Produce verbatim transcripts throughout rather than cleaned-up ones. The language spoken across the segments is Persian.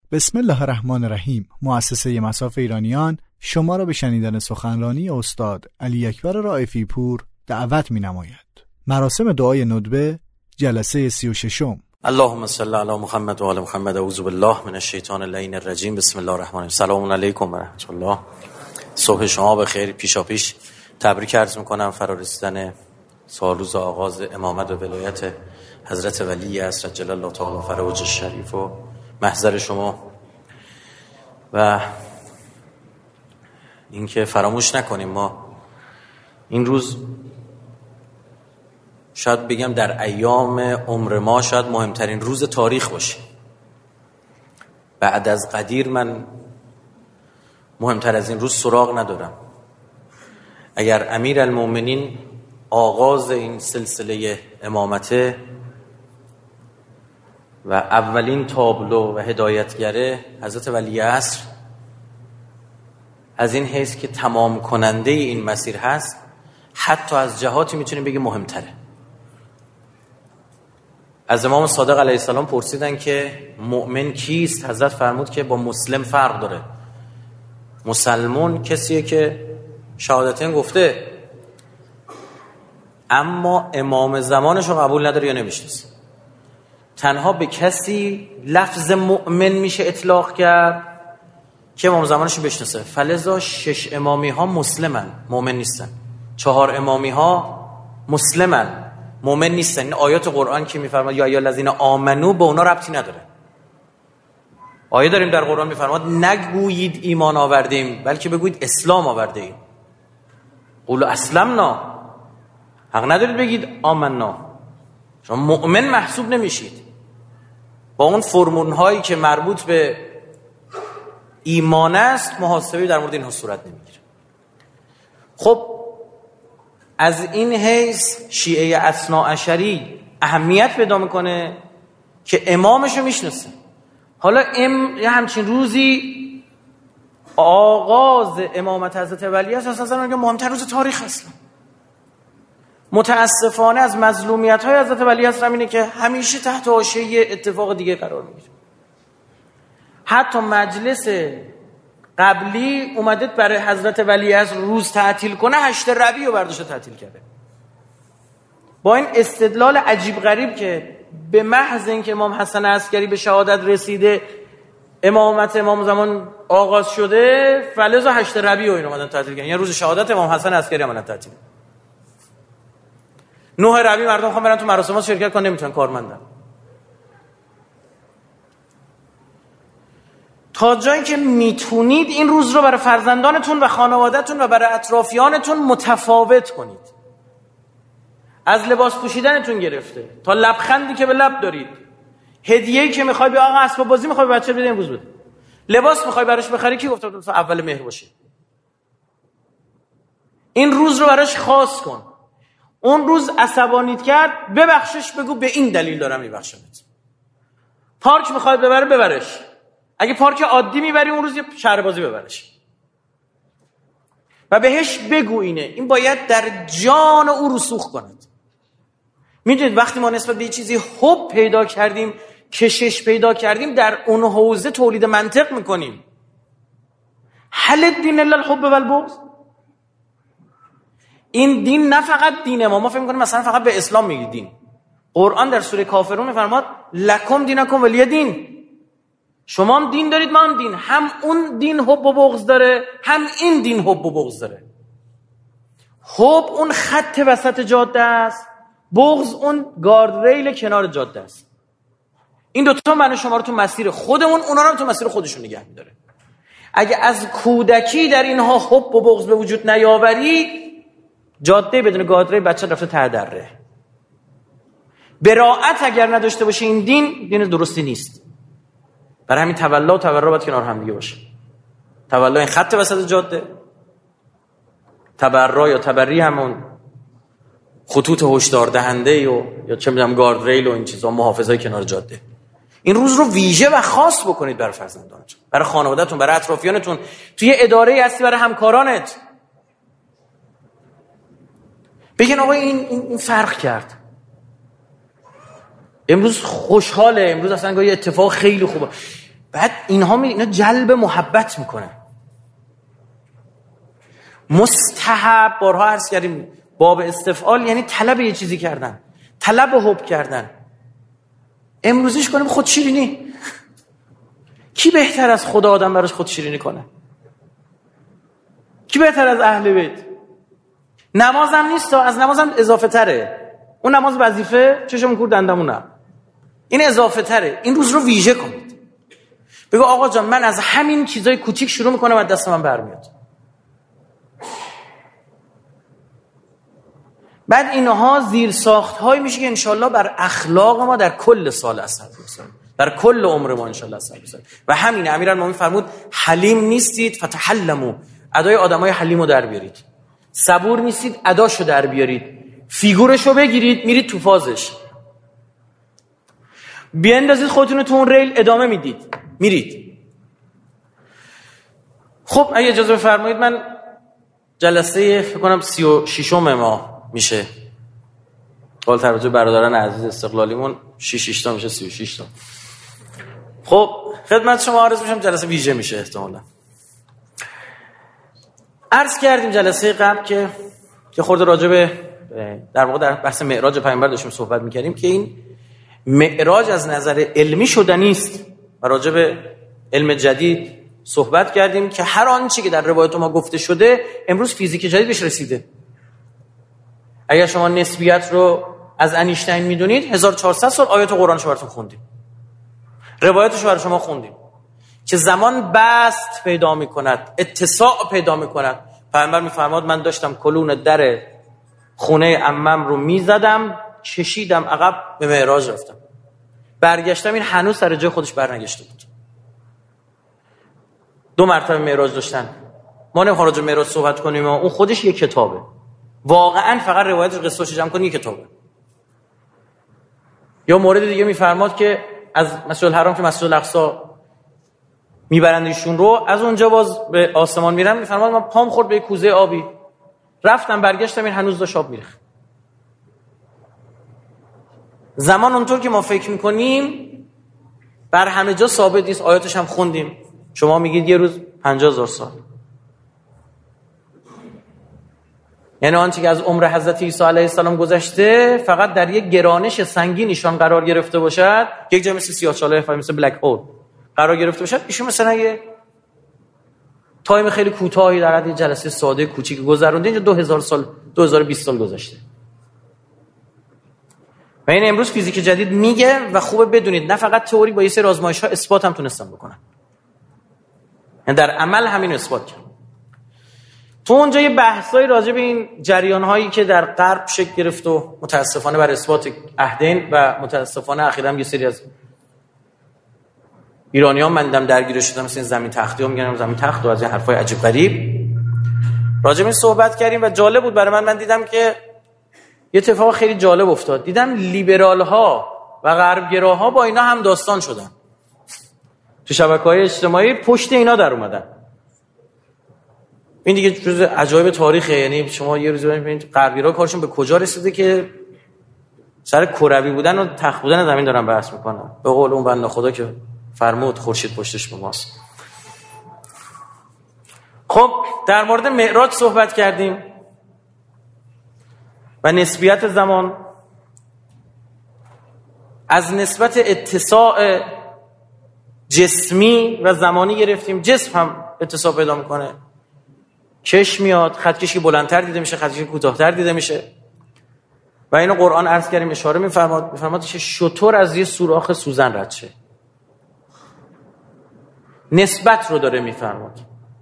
بسم الله الرحمن الرحیم. مؤسسه مصاف ایرانیان شما را به شنیدن سخنرانی استاد علی اکبر رائفی پور دعوت می نماید. مراسم دعای ندبه جلسه سی و ششم. اللهم صل علی محمد و آل محمد. اعوذ بالله من الشیطان اللعین الرجیم. بسم الله الرحمن الرحیم. سلام علیکم و رحمت الله. صبح شما بخیر. پیشا پیش تبریک عرض میکنم فرارسیدن سالروز آغاز امامت و ولایت حضرت ولی عصر جل الله تعالی فرجه الشریف و محضر شما، و اینکه فراموش نکنیم ما این روز شاید بگم در ایام عمر ما شاید مهمترین روز تاریخ باشه. بعد از قدیر من مهمتر از این روز سراغ ندارم. اگر امیر المومنین آغاز این سلسله امامته و اولین تابلو و هدایتگره حضرت ولی عصر از این حیث که تمام کننده این مسیر هست، حتی از جهاتی میتونیم بگیم مهمتره. از امام صادق علیه السلام پرسیدن که مؤمن کیست؟ حضرت فرمود که با مسلم فرق داره. مسلمون کسیه که شهادتین گفته اما امام زمانشو قبول نداره یا نمیشناسه. تنها به کسی لفظ مؤمن میشه اطلاق کرد که امام زمانشو بشناسه. فلذا شش امامی ها مسلمن، مؤمن نیستن. چهار امامی ها مسلمن، مؤمن نیستن. این آیات قرآن که میفرماد یا ایها الذین آمنو به اونا ربطی نداره. آیه داریم در قرآن میفرماد نگویید ایمان آوردیم، بلکه بگویید اسلام آورده ایم. قولوا اسلمنا. حق ندارید بگید آمنا. شما مؤمن محسوب نمیشید. با اون فرمون هایی که مربوط به ایمان است محاسبه در مورد اینها صورت نمیگیره. خب از این حیث شیعه اثناعشری اهمیت پیدا میکنه که امامشو میشناسه. حالا ام یه همچین روزی آغاز امامت حضرت ولی است، اصلا میگه مهمتر روز تاریخ هست. متاسفانه از مظلومیت های حضرت ولی عصر اینه که همیشه تحت حاشیه اتفاق دیگه قرار میگیره. حتی مجلس قبلی اومده برای حضرت ولی عصر روز تعطیل کنه، هشت ربیع رو برداشته تعطیل کرده، با این استدلال عجیب غریب که به محض اینکه امام حسن عسکری به شهادت رسیده امامت امام زمان آغاز شده، فلذا هشت ربیع رو این اومدن تعطیل کردن. یعنی روز شهادت امام حسن عسکری اومدن تعطیل. نه ربیع مردم میخوان برن تو مراسمات شرکت کنن، نمیتونن، کارمندن. تا جایی که میتونید این روز رو برای فرزندانتون و خانوادهتون و برای اطرافیانتون متفاوت کنید. از لباس پوشیدنتون گرفته تا لبخندی که به لب دارید، هدیه‌ای که میخوای به آقا اسباب بازی میخوای به بچه بده امروز بده، لباس میخوای براش بخری، کی گفته تو اول مهر باشه؟ این روز رو براش خاص کن. اون روز عصبانیت کرد ببخشش، بگو به این دلیل دارم میبخشمت. پارک میخوای ببره ببرش. اگه پارک عادی میبری اون روز یه شهر بازی ببرش و بهش بگو اینه. این باید در جان او رسوخ کند. میدونید وقتی ما نسبت به یه چیزی حب پیدا کردیم، کشش پیدا کردیم، در اون حوزه تولید منطق میکنیم. هل الدین الا الحب والبغض. این دین نه فقط دینه. ما ما فکر می‌کنیم مثلا فقط به اسلام میگه دین. قرآن در سوره کافرون میفرماد لکم دینکم ولی دین. شما هم دین دارید، ما هم دین. هم اون دین حب و بغض داره، هم این دین حب و بغض داره. حب اون خط وسط جاده است، بغض اون گارد ریل کنار جاده است. این دو تا من شما رو تو مسیر خودمون، اونا رو تو مسیر خودشون نگه می‌داره. اگه از کودکی در اینها حب و بغض به وجود نیاوری، جاده بدون گادره بچه رفته ته دره. براءت اگر نداشته باشه این دین، دین درستی نیست. برای همین تولا و تبرع باید کنار هم دیگه باشه. تولا این خط وسط جاده، تبرع یا تبری همون خطوط هشدار دهنده و یا چه میدونم گارد ریل و این چیزا، محافظای کنار جاده. این روز رو ویژه و خاص بکنید برای فرزندانتون، برای خانواده‌تون، برای اطرافیانتون، توی اداره هستی برای همکارانت. بگین آقا این این فرق کرد. امروز خوشحاله، امروز اصلا یه اتفاق خیلی خوبه. بعد اینها می اینا جلب محبت میکنن. مستحب، بارها عرض کردیم باب استفعال یعنی طلب یه چیزی کردن، طلب حب کردن. امروزیش کنیم خود شیرینی. کی بهتر از خدا آدم براش خود شیرینی کنه؟ کی بهتر از اهل بیت؟ نمازم نیست، از نمازم اضافه تره. اون نماز وظیفه، چشم کور دندمونم، این اضافه تره. این روز رو ویژه کنید. بگو آقا جان من از همین چیزای کوچیک شروع میکنم، از دست من برمیاد. بعد اینها زیر ساخت های میشه که انشالله بر اخلاق ما در کل سال اثر بگذاره، در کل عمر ما انشالله اثر بگذاره. و همین امیرالمومنین فرمود حلیم نیستید فتحلموا، ادای آدمای حلیمو در بیارید. صبور نیستید، اداشو در بیارید. فیگورشو بگیرید میرید تو فازش. بیاندازید خودتون تو اون ریل، ادامه میدید میرید. خب اگه اجازه بفرمایید من جلسه فکر کنم سی و ششم ما میشه، قول توجه برادران عزیز استقلالیمون شش شش تا میشه سی و شش تا. خب خدمت شما عرض میشم جلسه ویژه میشه احتمالاً. عرض کردیم جلسه قبل که که خورده راجع به در واقع در بحث معراج پیامبر داشتیم صحبت میکردیم که این معراج از نظر علمی شدنی است و راجع به علم جدید صحبت کردیم که هر آنچه که در روایت ما گفته شده امروز فیزیک جدید بهش رسیده. اگر شما نسبیت رو از انیشتین میدونید، هزار و چهارصد سال آیات قرآنشو براتون خوندیم، روایتشو برای شما خوندیم که زمان بست پیدا میکند، اتساع پیدا میکند. پیامبر میفرماد من داشتم کلون در خونه عمم رو میزدم، چشیدم عقب، به معراج رفتم، برگشتم این هنوز سر جای خودش برنگشته بود. دو مرتبه معراج داشتن. ما نمیخوام راجع به معراج صحبت کنیم، اون خودش یک کتابه، واقعا فقط روایتش قصه‌اش جمع کنی یک کتابه. یا مورد دیگه میفرماد که از مسجد الحرام که مسجد الاقصی میبرند ایشون رو، از اونجا باز به آسمان میرن، میفرماد من پام خورد به کوزه آبی، رفتم برگشتم این هنوز داشت آب میریخت. زمان اونطور که ما فکر میکنیم بر همه جا ثابت نیست. آیاتش هم خوندیم. شما میگید یه روز پنجاه هزار سال، یعنی آنچه که از عمر حضرت عیسی علیه السلام گذشته فقط در یک گرانش سنگین ایشان قرار گرفته باشد، یک جا مثل سیاه‌چاله افلاک، مثل بلک هول قرار گرفته باشد، ایشون مثلا یه تایم خیلی کوتاهی در حد یه جلسه ساده کوچیک گذرونده، اینجا دو هزار سال، دو هزار و بیست سال گذشته. و این امروز فیزیک جدید میگه و خوبه بدونید نه فقط تئوری، با یه سری آزمایش‌ها اثبات هم تونستن بکنن، یعنی در عمل همین اثبات کردن. تو اونجا یه بحثایی راجع به این جریان‌هایی که در غرب شکل گرفت و متاسفانه بر اثبات عهدین و متاسفانه اخیراً یه سری از ایرانیان من دیدم درگیر شدن، مثلا زمین تختی ها میگن زمین تخت و از این حرفای عجیب غریب راجع به این صحبت کردیم و جالب بود برای من. من دیدم که یه اتفاق خیلی جالب افتاد. دیدم لیبرال ها و غربگراها با اینا هم داستان شدن، تو شبکه‌های اجتماعی پشت اینا در اومدن. این دیگه جزء عجایب تاریخه. یعنی شما یه روز ببینید غربگرا کارشون به کجا رسیده که سر کروی بودن و تخت بودن زمین دارن بحث میکنن. به قول اون بنده خدا که فرمود خورشید پشتش به ماست. خب در مورد معراج صحبت کردیم و نسبیت زمان. از نسبت اتساع جسمی و زمانی گرفتیم. جسم هم اتساع پیدا میکنه، کش میاد، خط کشی بلندتر دیده میشه، خط کشی کوتاه‌تر دیده میشه و اینو قرآن عرض کردیم اشاره میفرماد میفرماد که شتر از یه سوراخ سوزن رد شه. نسبت رو داره میفرماد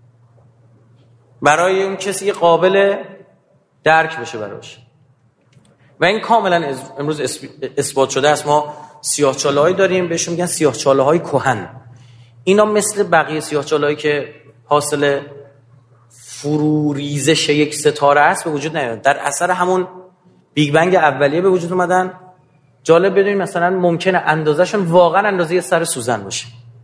برای اون کسی که قابل درک بشه براش و این کاملا امروز اثبات شده است. ما سیاه‌چاله‌هایی داریم بهشون میگن سیاه‌چاله‌های کهن. اینا مثل بقیه سیاه‌چاله‌هایی که حاصل فروریزش یک ستاره است به وجود نیاد، در اثر همون بیگ بنگ اولیه به وجود اومدن. جالب بدونید مثلا ممکنه اندازه‌شون واقعا اندازه یه سر سوزن باشه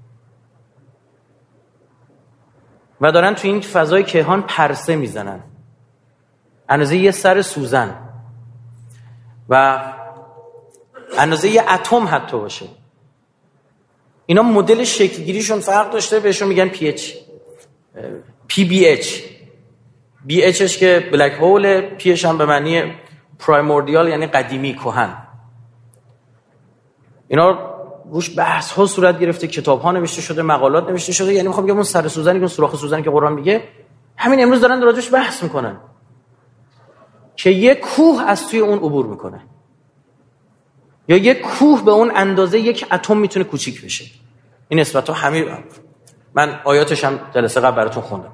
و دارن تو این فضای کیهان پرسه میزنن، اندازه یه سر سوزن و اندازه یه اتم حتی باشه. اینا مدل شکلگیریشون فرق داشته، بهشون میگن پی اچ، پی بی اچ. بی اچش که بلک هول، پی اچ هم به معنی پرایموردیال یعنی قدیمی، کهن. اینا روش بحث ها صورت گرفته، کتاب ها نوشته شده، مقالات نوشته شده. یعنی میخوام بگم اون سر سوزنی که سوراخ سوزنی که قرآن میگه، همین امروز دارن راجعش بحث میکنن که یک کوه از توی اون عبور میکنه، یا یک کوه به اون اندازه یک اتم میتونه کوچیک بشه. این نسبت ها همین، من آیاتش هم جلسه قبل براتون خوندم.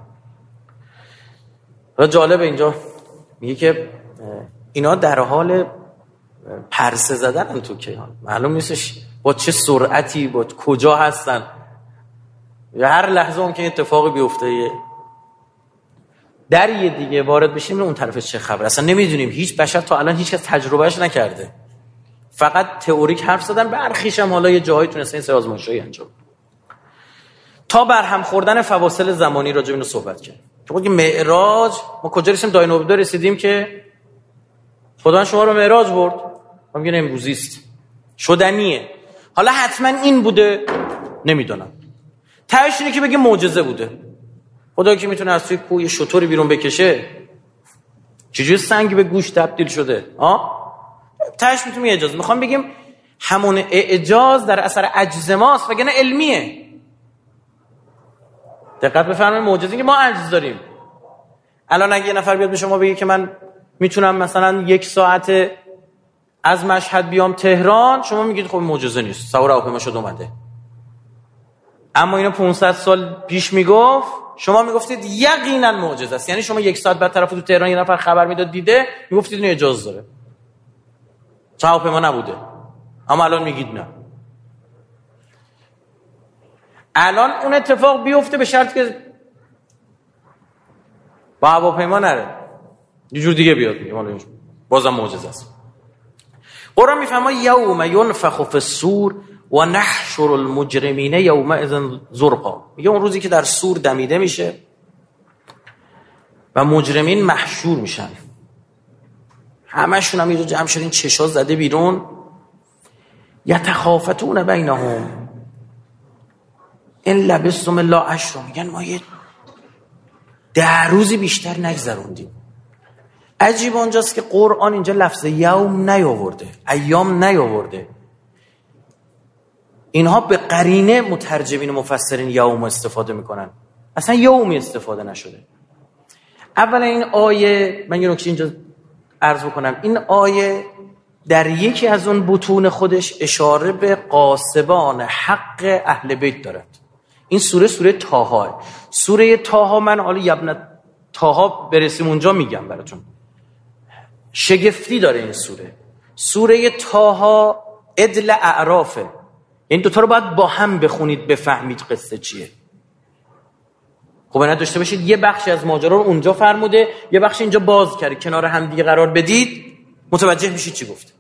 و جالب اینجا میگه که اینا در حال پرسه زدن تو کیهان، معلوم نیستش با چه سرعتی، با کجا هستن، یا هر لحظه ممکنه اتفاقی بیفته. در یه دیگه وارد بشیم اون طرف چه خبر، اصلا نمیدونیم. هیچ بشر تا الان هیچ کس تجربهش نکرده، فقط تئوریک حرف زدن. برخیش هم حالا یه جایی تونسته این سری آزمایش‌های انجام. تا بر هم خوردن فواصل زمانی راجع به اینو صحبت کردیم. که بگیم معراج، ما کجا رسیدیم؟ داینوبدا رسیدیم که خدا شما رو معراج برد. ما میگیم امروزی است، شدنیه. حالا حتما این بوده، نمیدونم. تهش اینه که بگیم معجزه بوده. خدا که میتونه از توی کوه شطوری بیرون بکشه، چجوری سنگ به گوش تبدیل شده؟ آه؟ تهش میتونیم اعجاز. میخوام بگیم همون اعجاز در اثر عجز ماست، وگرنه علمیه. دقت بفرمایید، معجزه که ما عجز داریم. الان اگه یه نفر بیاد به شما بگه که من میتونم مثلا یک ساعت از مشهد بیام تهران، شما میگید خب معجزه نیست، سوار هواپیما شد اومده. اما اینو پانصد سال پیش میگفت، شما میگفتید یقینا معجزه است. یعنی شما یک ساعت بعد طرف تو تهران یه نفر خبر میداد دیده، میگفتید اینو اجازه داره، چه هواپیما نبوده. اما الان میگید نه. الان اون اتفاق بیفته به شرط که با هواپیما نره، یه جور دیگه بیاد، میگه بازم معجزه است. قرآن میفرماید یوم ینفخ فی الصور و نحشر المجرمین یومئذ زرقا. میگه اون روزی که در صور دمیده میشه و مجرمین محشور میشن، همشون هم یه جا جمع شدین، چشا زده بیرون. یتخافتون بینهم ان لبثتم الا عشرا. میگن ما یه ده روزی بیشتر نگذروندیم. عجیب اونجاست که قرآن اینجا لفظ یوم نیاورده، ایام نیاورده. اینها به قرینه مترجمین و مفسرین یوم استفاده میکنن، اصلا یومی استفاده نشده. اولا این آیه، من یه نکته اینجا عرض بکنم، این آیه در یکی از اون بطون خودش اشاره به قاسبان حق اهل بیت دارد. این سوره سوره طه. سوره طه من حالا یبن طه برسیم اونجا میگم براتون. شگفتی داره این سوره. سوره طه عدل اعرافه. این دوتا رو باید با هم بخونید بفهمید قصه چیه. خب نه داشته باشید یه بخشی از ماجرا رو اونجا فرموده، یه بخش اینجا باز کرد، کنار هم دیگه قرار بدید، متوجه میشید چی گفته.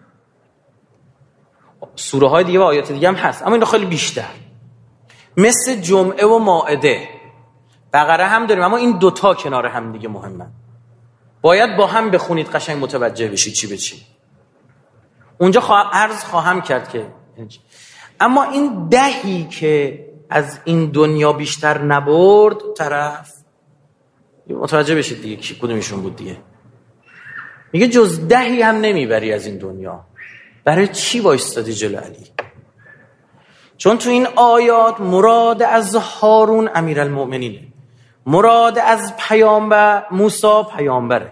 سوره های دیگه و آیات دیگه هم هست، اما اینا خیلی بیشتر، مثل جمعه و مائده. بقره هم داریم، اما این دوتا کنار هم دیگه مهمن، باید با هم بخونید قشنگ متوجه بشید چی به چی. اونجا خواه... عرض خواهم کرد که اما این دهی که از این دنیا بیشتر نبرد طرف، متوجه بشید دیگه کی کدومشون بود دیگه. میگه جز دهی هم نمیبری از این دنیا. برای چی وایستادی جلو علی؟ چون تو این آیات مراد از هارون امیرالمؤمنینه، مراد از پیامبر موسی پیامبره.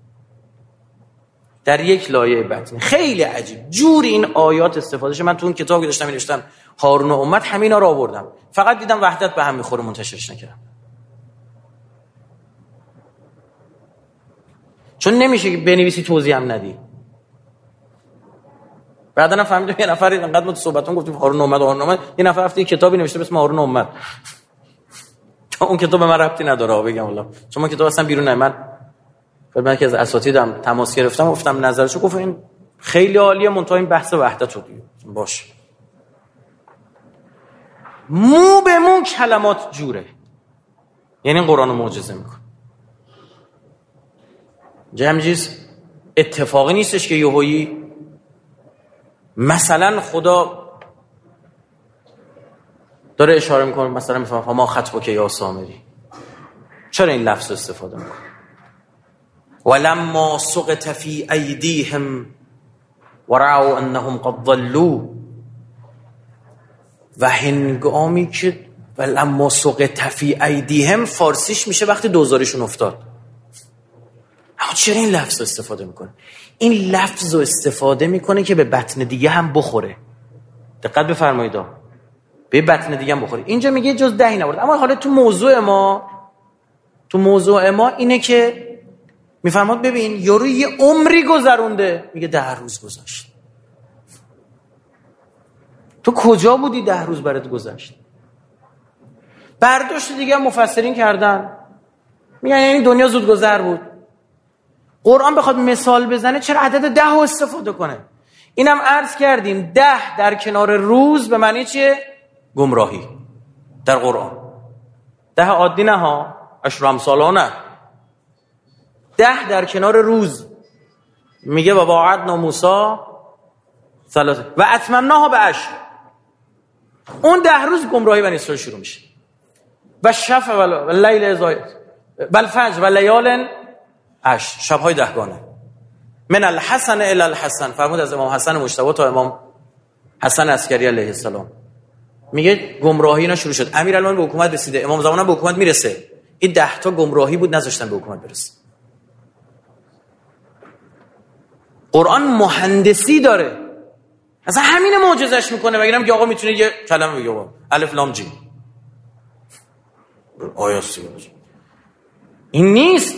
در یک لایه بطنی خیلی عجیب جوری این آیات استفاده شده. من تو اون کتابی که داشتم نوشتم هارون و امت همینا رو آوردم، فقط دیدم وحدت به هم میخوره منتشرش نکردم. چون نمیشه که بنویسی توضیح هم ندی. بعدن فهمیدم یه نفر اینقدر ما تو صحبتون گفتیم هارون و امت هارون و امت، یه نفر رفت یه کتابی نوشته به اسم هارون و امت. اون کتاب به من ربطی نداره بگم والله، چون من کتاب اصلا بیرون نمیاد. من که از اساتیدم تماس گرفتم، گفتم نظرشو، گفت این خیلی عالیه، منتها این بحث وحدت رو دیگه باشه. مو به مو کلمات جوره، یعنی قرآن معجزه میکنه. جمجیز اتفاقی نیستش که یهویی مثلا خدا داره اشاره میکنه مثلا میفهمه ما خطبک یا سامری، چرا این لفظ استفاده میکنه؟ ولما سقط فی ایدیهم ورعوا انهم قد ضلوا، و هنگامی که ولما سقط فی ایدیهم فارسیش میشه وقتی دوزارشون افتاد. اما چرا این لفظ استفاده میکنه؟ این لفظ رو استفاده میکنه که به بطن دیگه هم بخوره. دقت بفرمایید، به بطن دیگه هم بخوره. اینجا میگه جز دهی نبرد. اما حالا تو موضوع ما تو موضوع ما اینه که میفرماد ببین یارو یه عمری گذرونده، میگه ده روز گذشت. تو کجا بودی ده روز برات گذشت؟ برداشت دیگه مفسرین کردن، میگن یعنی دنیا زود گذر بود. قرآن بخواد مثال بزنه چرا عدد ده رو استفاده کنه؟ اینم عرض کردیم ده در کنار روز به معنی چیه؟ گمراهی در قرآن. ده عادی نه ها، اشر امثال ها نه. ده در کنار روز میگه و وعدنا موسی ثلاثه و اتممناها به عشر. اون ده روز گمراهی بنی اسرائیل شروع میشه. و شفع و لیل ازایت بل فجر و لیال عشر، شبهای دهگانه. من الحسن الی الحسن، فرمود از امام حسن مجتبی تا امام حسن عسکری علیه السلام. میگه گمراهی اینا شروع شد. امیرالمومنین به حکومت رسیده، امام زمان به حکومت میرسه. این ده تا گمراهی بود نذاشتن به حکومت برسه. قرآن مهندسی داره، اصلا همین معجزش میکنه. بگیرم که آقا میتونه یه کلمه بگه آقا الف لام جیم آیه سی این نیست.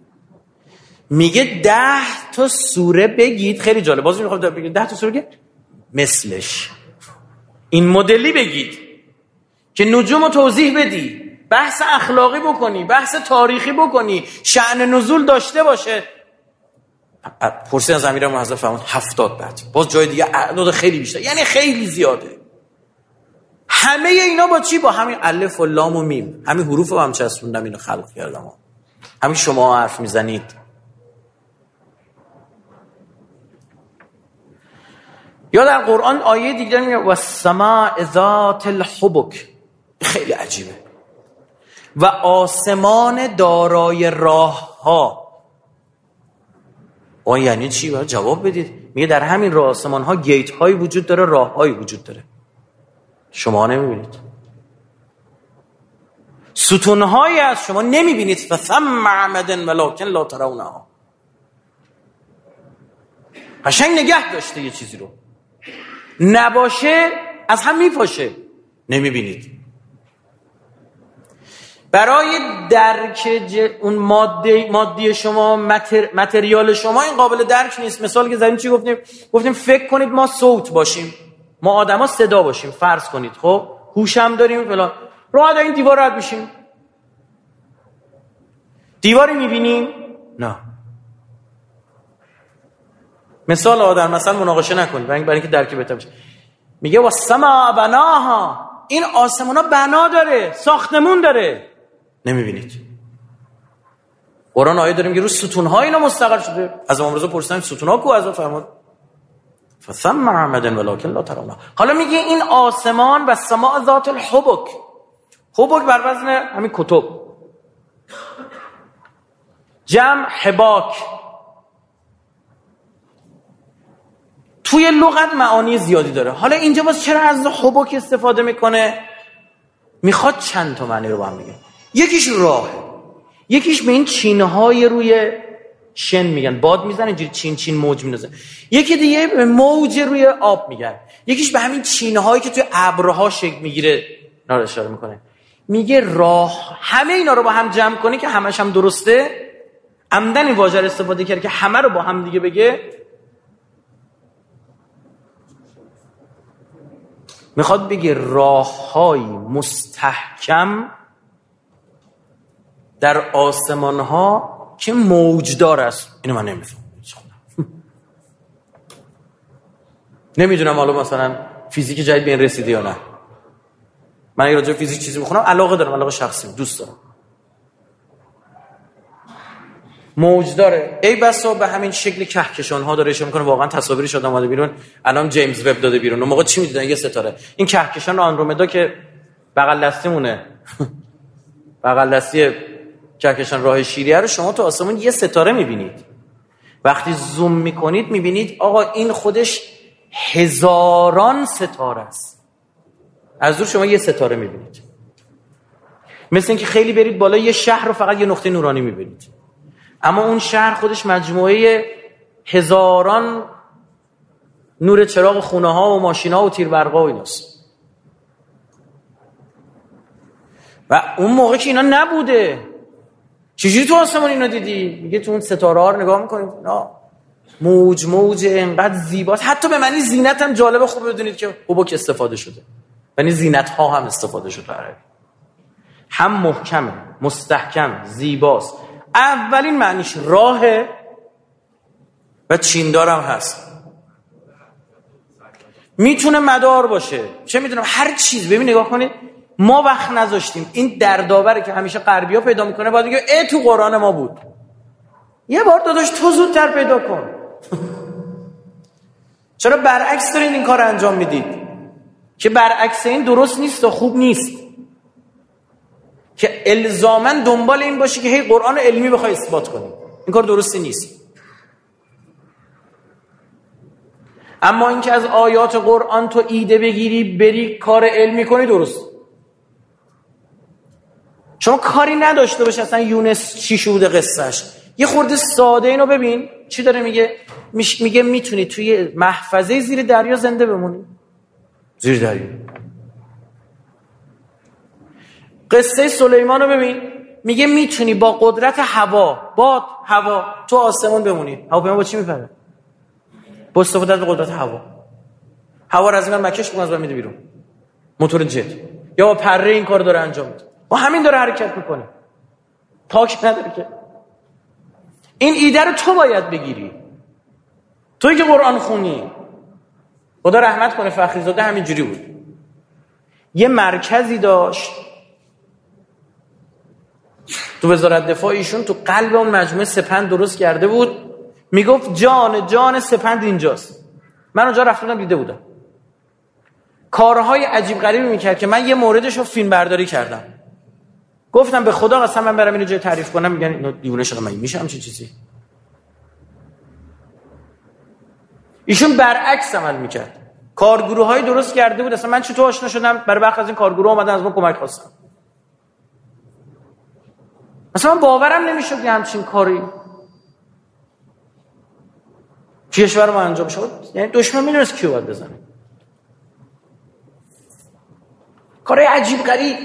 میگه ده تا سوره بگید. خیلی جالب، باز میخوام بگید ده تا سوره بگید مثلش این مدلی بگید که نجوم رو توضیح بدی، بحث اخلاقی بکنی، بحث تاریخی بکنی، شأن نزول داشته باشه. پرسید از امیرالمومنین حضرت فرمود هفتاد بعد، باز جای دیگه اعداد خیلی بیشتر، یعنی خیلی زیاده. همه اینا با چی؟ با همین الف و لام و میم، همین حروف رو هم چسبوندم اینو خلق کردم. همین شما حرف میزنید. یا در قرآن آیه دیگه میگه و السماء ذات الحبک، خیلی عجیبه. و آسمان دارای راه ها. آن یعنی چی؟ باید جواب بدید. میگه در همین راه آسمان ها گیت هایی وجود داره، راه هایی وجود داره، شما نمیبینید. ستون هایی از شما نمیبینید. فثم عمدن ولکن لا ترونها. قشنگ نگه داشته یه چیزی رو، نباشه از هم میپاشه، نمیبینید. برای درک اون ماده مادی شما، متر... متریال شما این قابل درک نیست. مثال که زدیم چی گفتیم؟ گفتیم فکر کنید ما صوت باشیم، ما آدما صدا باشیم، فرض کنید. خب هوش هم داریم فلان، راه دا این دیوار رد میشیم، دیواری میبینیم؟ نه. مثال آدم مثلا مناقشه نکنید برای اینکه درک بهتر بشه. میگه والسماء بناها، این آسمونا بنا داره، ساختمون داره، نمیبینید. قرآن آیه داریم که رو ستون‌ها اینا مستقر شده. از امام رضا پرسیدم ستون‌ها کو؟ از فرمود فثم عمدن ولکن لا ترونها. حالا میگه این آسمان و سماء ذات الحبک، حبک بر وزن همین کتب، جمع حباک. توی لغت معانی زیادی داره. حالا اینجا باز چرا از حبک استفاده میکنه؟ میخواد چند تا معنی رو با هم بگه. یکیش راهه، یکیش به این چینهای روی شن میگن، باد میزنه اینجوری چین چین موج میندازه. یکی دیگه به موج روی آب میگن. یکیش به همین چینهایی که توی ابرها شکل میگیره اینا رو اشاره میکنه. میگه راه. همه اینا رو با هم جمع کنی که همش هم درسته. عمدن این واژه رو استفاده کرد که همه رو با هم دیگه بگه. میخواد بگه راه‌های مستحکم در آسمان‌ها که موجدار است. اینو من نمیفهمم. نمیدونم حالا مثلا فیزیک جدید به این رسیده یا نه. من اگه راجع به فیزیک چیزی میخونم علاقه دارم، علاقه شخصی، دوست دارم. موج داره. ای بسا به همین شکل کهکشان ها داره اشاره میکنه. واقعا تصاویرش شده اومده بیرون. الان جیمز وب داده بیرون. اون موقع چی میدیدن؟ یه ستاره. این کهکشان آندرومدا که بغل دستیمونه بغل دستی کهکشان راه شیریه رو شما تو آسمون یه ستاره میبینید. وقتی زوم میکنید میبینید آقا این خودش هزاران ستاره است. از دور شما یه ستاره میبینید، مثل اینکه خیلی برید بالا یه شهر رو فقط یه نقطه نورانی میبینید، اما اون شهر خودش مجموعه هزاران نور چراغ خونه ها و ماشین ها و تیربرقا و ایناست. و اون موقع که اینا نبوده چجوری تو آسمان اینا دیدی؟ میگه تو اون ستاره ها رو نگاه میکنید اینا موج موج انقدر زیباست. حتی به معنی زینت هم جالب خوب بدونید که حبک استفاده شده، یعنی زینت ها هم استفاده شده برای هم محکمه، مستحکم، زیباست. اولین معنیش راهه و چیندار هم هست. میتونه مدار باشه، چه میدونم هر چیز. ببین نگاه کنید ما وقت نذاشتیم این دردآوره که همیشه غربی‌ها پیدا میکنه بعد میگه ای تو قرآن ما بود. یه بار داداش تو زودتر پیدا کن. چرا برعکس دارین این کار انجام میدید که برعکس این درست نیست و خوب نیست، که الزاماً دنبال این باشی که هی قرآن علمی بخوای اثبات کنی. این کار درستی نیست. اما اینکه از آیات قرآن تو ایده بگیری بری کار علمی کنی درست. شما کاری نداشته باشه اصلا یونس چی شده قصهش، یه خورده ساده اینو ببین چی داره میگه. میگه میتونی توی محفظه زیر دریا زنده بمونی. زیر دریا. قصه سلیمان رو ببین، میگه میتونی با قدرت هوا، باد، هوا تو آسمون بمونی. هواپیما با چی میپره؟ با استفاده از قدرت هوا. هوا رو از این مکش میکنه از بر میده بیرون. موتور جت یا با پره این کار داره انجام میده. با همین داره حرکت میکنه. تاک نداره که. این ایده رو تو باید بگیری. توی که قرآن خونی. خدا رحمت کنه فخریزاده همینجوری بود. یه مرکزی داشت تو وزارت دفاع، ایشون تو قلب اون مجموعه سپند درست کرده بود. میگفت جان جان سپند اینجاست. من اونجا رفتم دیده بودم. کارهای عجیب غریبی میکرد که من یه موردش رو فیلم برداری کردم. گفتم به خدا قسم من برم اینو جای تعریف کنم میگن اینو دیوونه شدم. من میشه همچین چیزی؟ ایشون برعکس عمل میکرد. کارگروه‌های درست کرده بود. اصلا من چطور آشنا شدم؟ برای برخی از این کارگروه اومدن از من کمک خواستن. مثلا من باورم نمیشد که همچین کاری کشور ما انجام شد. یعنی دشمن میدونست کیو باید بزنه. کار عجیب غریب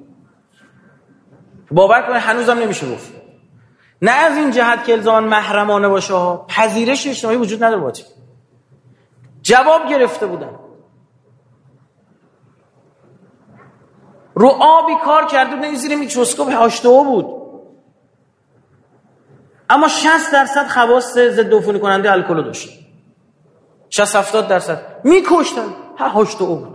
باور کنه هنوزم نمیشه گفت. نه از این جهت که الزاما محرمانه باشه ها، پذیرش اجتماعی وجود نداره. باید جواب گرفته بودن. رو آبی کار کرده بودن زیر میکروسکوپ هاش دو بود، اما شصت درصد خواص ضد عفونی کننده الکل داشت. شصت هفتاد درصد میکشتن. هاش دو بود.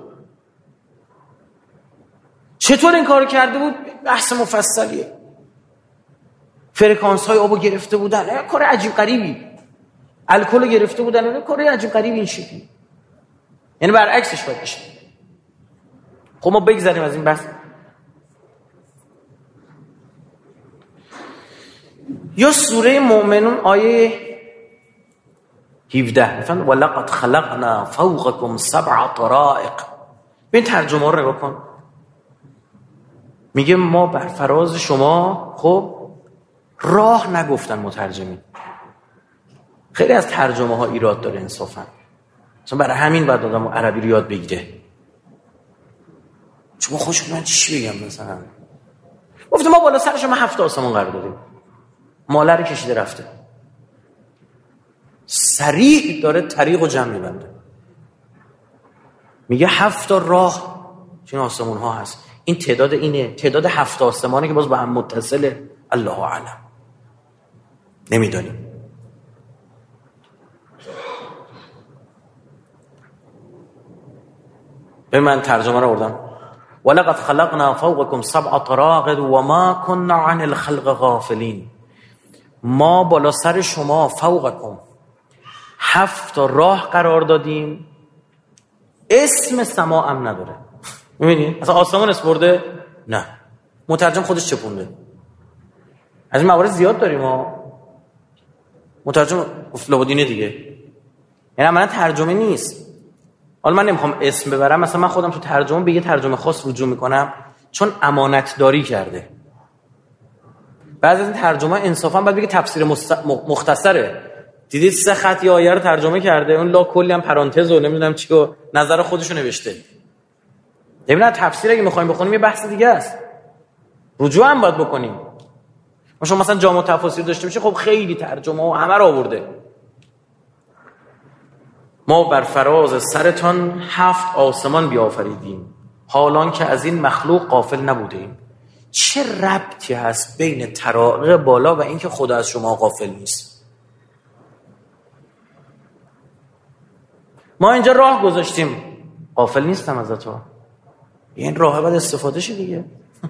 چطور این کارو کرده بود؟ بحث مفصلیه. فرکانس های آبو گرفته بودن، کار عجیب غریبی. الکل گرفته بودن، کار عجیب غریبی این شکلی. یعنی برعکسش باید بشه. خب ما بگذاریم از این بحث. یا سوره مؤمنون آیه هفده میفهمن ولقد خلقنا فوقكم سبع طرائق. ببین ترجمه رو نگاه کن. میگه ما بر فراز شما خب راه نگفتن مترجمین. خیلی از ترجمه ها ایراد داره انصافا. مثلا برای همین بعد آدم عربی رو یاد بگیره. شما خوش من چی بگم مثلا؟ گفتم ما بالا سر شما هفت آسمون قرار دادیم. ماله رو کشیده رفته. صریح داره طریق و جمع میبنده. میگه هفت راه چین آسمون ها هست. این تعداد اینه. تعداد هفت آسمانه که باز با هم متصله. الله اعلم. نمیدونیم. به من ترجمه رو آوردم. ولقد خلقنا فوقكم سبع طرائق وما كنا عن الخلق غافلين. ما بالا سر شما فوقکم هفت راه قرار دادیم. اسم سما هم نداره. می‌بینی اصلا آسمون اسپرده؟ نه، مترجم خودش چپونده. از این موارد زیاد داریم ما. مترجم لابدینه دیگه، یعنی عملا ترجمه نیست. حالا من نمیخوام اسم ببرم، مثلا من خودم تو ترجمه به یه ترجمه خاص رجوع میکنم چون امانت داری کرده. بعضی از این ترجمه انصافا باید بگه تفسیر مست... مختصره. دیدید سه خط آیه رو ترجمه کرده، اون لا کلی هم پرانتز و نمیدونم چی و نظر خودش رو نوشته. ببین تفسیر اگه میخوایم بخونیم یه بحث دیگه است، رجوع هم باید بکنیم. ما شما مثلا جامع تفاسیر داشته باشید، خب خیلی ترجمه و همه رو آورده. ما بر فراز سرتان هفت آسمان بیافریدیم، حالان که از این مخلوق غافل نبودیم. چه ربطی هست بین طرائق بالا و اینکه خدا از شما غافل نیست؟ ما اینجا راه گذاشتیم، غافل نیستم از تو. این راه باید استفاده شه دیگه.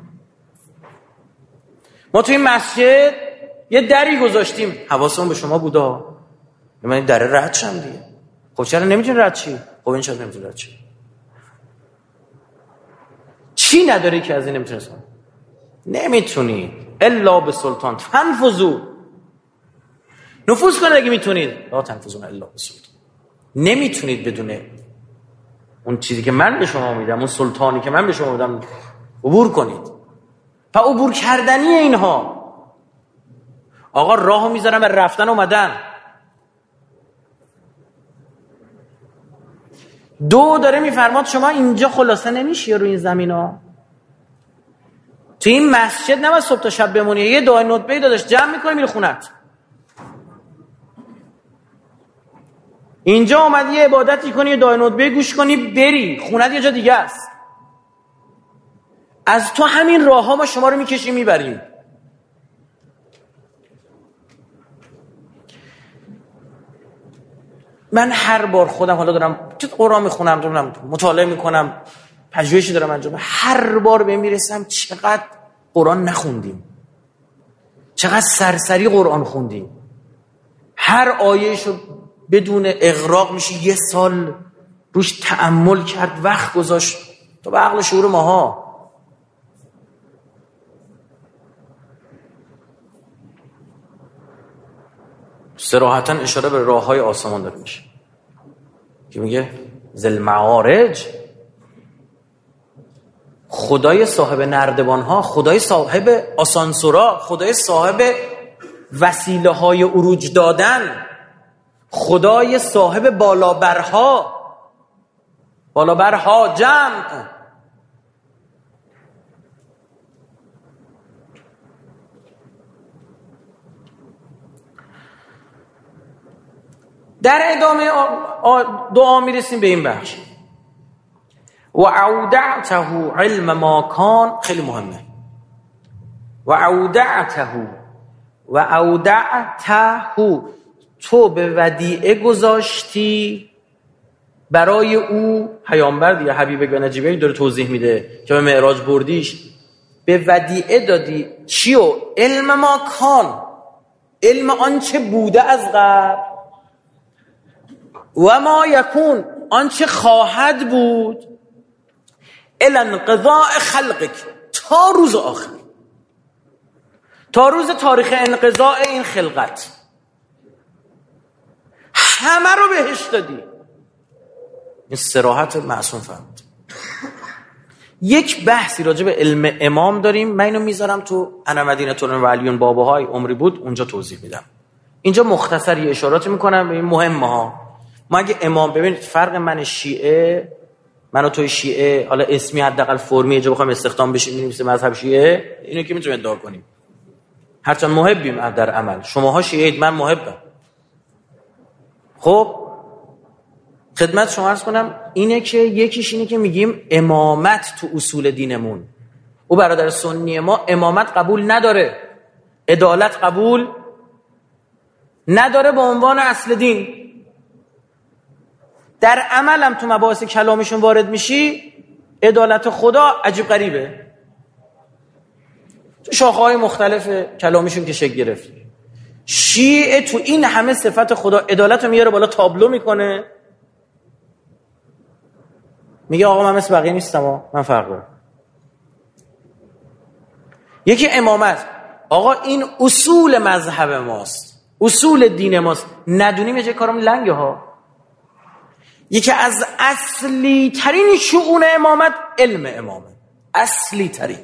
ما توی این مسجد یه دری گذاشتیم، حواسمون به شما بودا، من این دره رد شم دیگه. خب چرا نمیتونی رد چی؟ خب این چرا نمیتونی رد چی؟ چی نداری که از این نمیتونی سن؟ نمیتونی الا به سلطان تنفذو. نفوذ کنید اگه میتونید، لا تنفذون الا به سلطان. نمیتونید بدون اون چیزی که من به شما میدم، اون سلطانی که من به شما میدم عبور کنید. و عبور کردنی اینها. آقا راهو میذارم به رفتن اومدن. دو داره میفرماد شما اینجا خلاصه نمیشی رو این زمین ها. تو این مسجد نباید صبح تا شب بمونی، یه دعای ندبه‌ای داداش جمع میکنی میری خونت. اینجا اومدی یه عبادتی کنی، یه دعای ندبه‌ای گوش کنی بری خونت، یه جا دیگه است. از تو همین راه ها ما شما رو میکشیم میبریم. من هر بار خودم حالا دارم چه قرآن میخونم، دارم مطالعه میکنم، پژوهشی دارم انجام، هر بار به میرسم چقدر قرآن نخوندیم، چقدر سرسری قرآن خوندیم. هر آیهشو بدون اغراق میشه یه سال روش تأمل کرد، وقت گذاشت تو به عقل شعور ماها. صراحتاً اشاره به راههای آسمان داره میشه که میگه ذل معارج، خدای صاحب نردبان ها، خدای صاحب آسانسورا، خدای صاحب وسیله های عروج دادن، خدای صاحب بالابرها. بالابرها جمع در ادامه دعا میرسیم به این بخش و اودعته علم ما کان. خیلی مهمه. و اودعته و اودعته، تو به ودیعه گذاشتی برای او، پیامبر دیگه حبیب به نجیبه داره توضیح میده که به معراج بردیش، به ودیعه دادی چیو؟ علم ما کان، علم آنچه بوده از قبل، و ما یکون، آنچه خواهد بود، الی انقضاء خلقک، تا روز آخر، تا روز تاریخ انقضاء این خلقت، همه رو بهش دادی. این صراحت معصوم فرمود. یک بحثی راجع به علم امام داریم، من اینو میذارم تو انا مدینه ولیون باباهای عمری بود، اونجا توضیح میدم. اینجا مختصری اشارات میکنم به این مهمه ها. ما اگه امام، ببینید فرق من شیعه، من و توی شیعه، حالا اسمی حداقل فرمی جا بخوام استخدام بشیم می‌نویسه مذهب شیعه، اینو که میتونیم ادعا کنیم. هرچند محبیم در عمل، شماها شیعید، من محبم. خب خدمت شما عرض کنم اینه که یکیش اینه که میگیم امامت تو اصول دینمون، او برادر سنی ما امامت قبول نداره، عدالت قبول نداره به عنوان اصل دین. در عملم تو مباحث کلامشون وارد میشی، عدالت خدا عجیب غریبه. تو شاخه‌های مختلف کلامشون که شکل گرفت، شیعه تو این همه صفت خدا عدالت رو میاره بالا، تابلو میکنه، میگه آقا من مثل بقیه نیستم، من فرق دارم. یکی امامت، آقا این اصول مذهب ماست، اصول دین ماست، ندونیم یه جای کارم لنگه ها. یکی از اصلی ترین شؤون امامت علم امامه، اصلی ترین.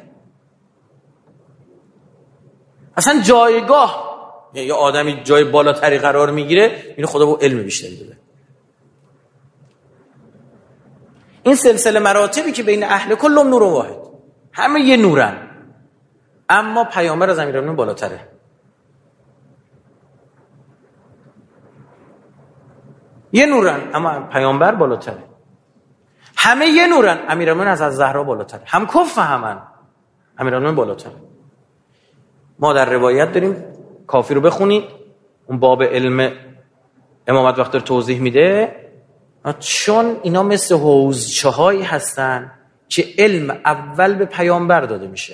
اصلا جایگاه، یه آدمی جای بالاتری قرار میگیره، اینو خدا با علم بیشتری داده. این سلسله مراتبی که بین اهل کلهم نور واحد، همه یه نورن، اما پیامبر از امیرالمومنین بالاتره. یه نورن اما پیامبر بالاتره. همه یه نورن، امیرالمومنین از الزهرا بالاتره. هم کف همن، امیرالمومنین بالاتره. ما در روایت داریم، کافی رو بخونید، اون باب علم امامت وقت رو توضیح میده، چون اینا مثل حوضچه هایی هستن که علم اول به پیامبر داده میشه،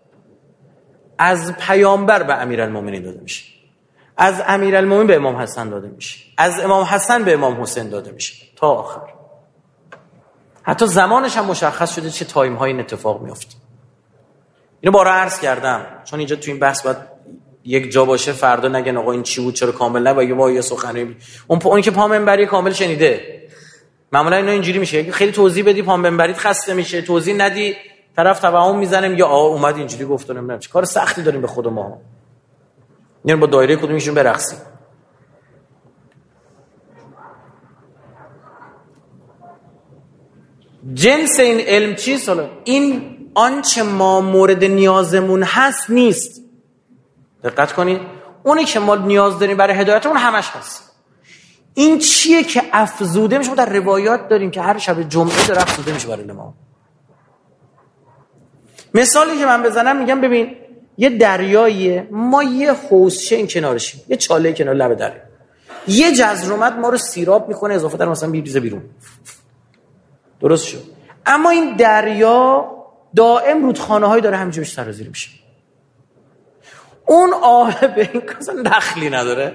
از پیامبر به امیرالمومنین داده میشه، از امیرالمومنین به امام حسن داده میشه، از امام حسن به امام حسین داده میشه تا آخر. حتی زمانش هم مشخص شده چه تایم های این اتفاق میفته. اینو بارها عرض کردم، چون اینجا تو این بحث باید یک جا باشه، فردا نگن آقا این چی بود چرا کامل نه، بگه وای یه سخنی اون پا... اون که پا منبری کامل شنیده. معمولا اینا اینجوری میشه، خیلی توضیح بدی پا منبریت خسته میشه، توضیح ندی طرف توهم میزنه میگه آ اومد اینجوری گفت و نمیدونم چه کار سختی داریم به خود ما. یعنی با دایره کدومشون برقصیم. جنس این علم چیست؟ حالا این آنچه ما مورد نیازمون هست نیست. دقت کنید، اونی که ما نیاز داریم برای هدایت اون همش هست. این چیه که افزوده میشه؟ ما در روایات داریم که هر شب جمعه داره افزوده میشه برای ما. مثالی که من بزنم میگم ببین یه دریاییه، ما یه حوضچه این کنارشیم، یه چاله کنار لب دریا، یه جزر اومد ما رو سیراب میکنه، اضافه در مثلا میریزه بیرون، درست شد. اما این دریا دائم رودخانه‌هایی داره همینجوری سرازیر میشه. اون آب به این اصلا دخلی نداره،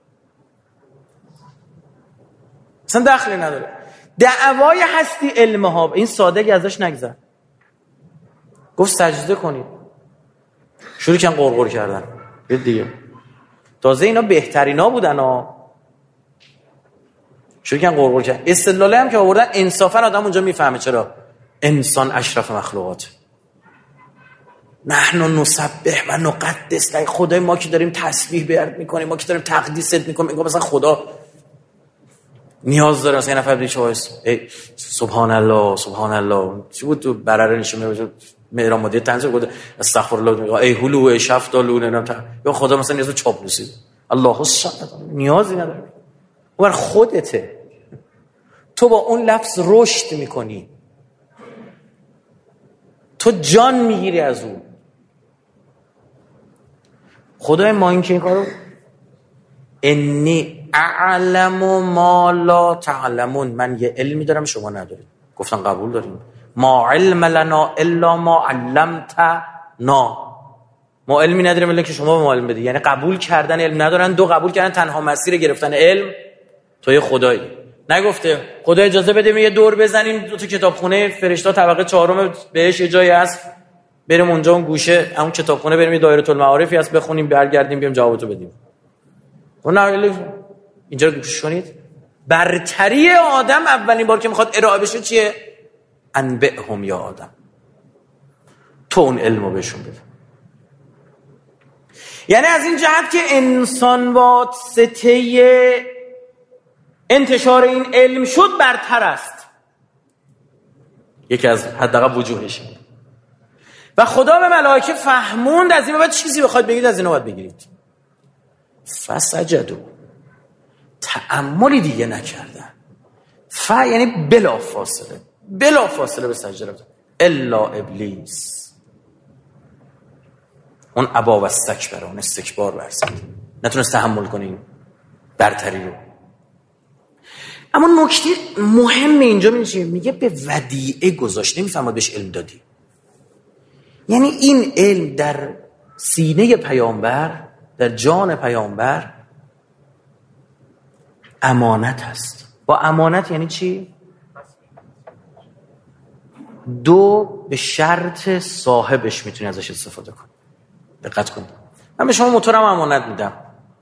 اصلا دخلی نداره. دعوای هستی علم ها، این سادگی ازش نگذر. گفت سجده کنید، شروع کردن قرقر کردن. ببین دیگه تازه اینا بهترینا بودن ها، شروع کردن قرقر کردن. استدلاله هم که آوردن انصافا آدم اونجا میفهمه چرا انسان اشرف مخلوقات. نحن نسبح و نقدس، خدای ما که داریم تسبیح بیارد میکنیم، ما که داریم تقدیست میکنیم، میگم مثلا خدا نیاز داره مثلا یه نفر دیگه وایس سبحان الله سبحان الله چی بود تو برره نشون میده مهران مدیر تنزیل گفت استغفر الله ای هلو ای شفتالو نمیدونم یا خدا مثلا نیاز چاپلوسی الله الصمد نیازی نداره، اون خودته، تو با اون لفظ رشد میکنی، تو جان میگیری از اون. خدای ما این که این کارو انی اعلم ما لا تعلمون، من یه علمی دارم شما ندارید. گفتن قبول داریم. ما علم لنا الا ما علمتنا، ما علمی نداریم الا که شما به ما علم بدید. یعنی قبول کردن علم ندارن، دو قبول کردن تنها مسیر گرفتن علم توی خدایی. نگفته خدا اجازه بده یه دور بزنیم دو تا کتابخونه فرشته طبقه چهارم بهش یه جایی هست بریم اونجا اون گوشه اون کتابخونه بریم یه دایره المعارفی هست بخونیم برگردیم بیام جوابتو بدیم. اون نه اینجا رو گوش کنید. برتری آدم اولین بار که میخواد ارائه بشه چیه؟ انبئهم یا آدم، تو اون علمو بهشون بده. یعنی از این جهت که انسان واسطه انتشار این علم شد برتر است، یکی از حداقل وجوهش. و خدا به ملائکه فهموند از این بعد چیزی بخواید بگید از اینا باید بگیرید. فسجدوا، تأملی دیگه نکردن. ف یعنی بلا فاصله بلا فاصله به سجده رفتن الا ابلیس، اون ابا و استکبر، اون استکبار ورزید، نتونست تحمل کنه این برتری رو. اما نکته مهم اینجا میشه میگه به ودیعه گذاشته، نمیفهمد بهش علم دادی. یعنی این علم در سینه پیامبر، در جان پیامبر امانت هست. با امانت یعنی چی؟ دو به شرط صاحبش میتونی ازش استفاده کنی. دقت کن. من به شما موتورم امانت میدم.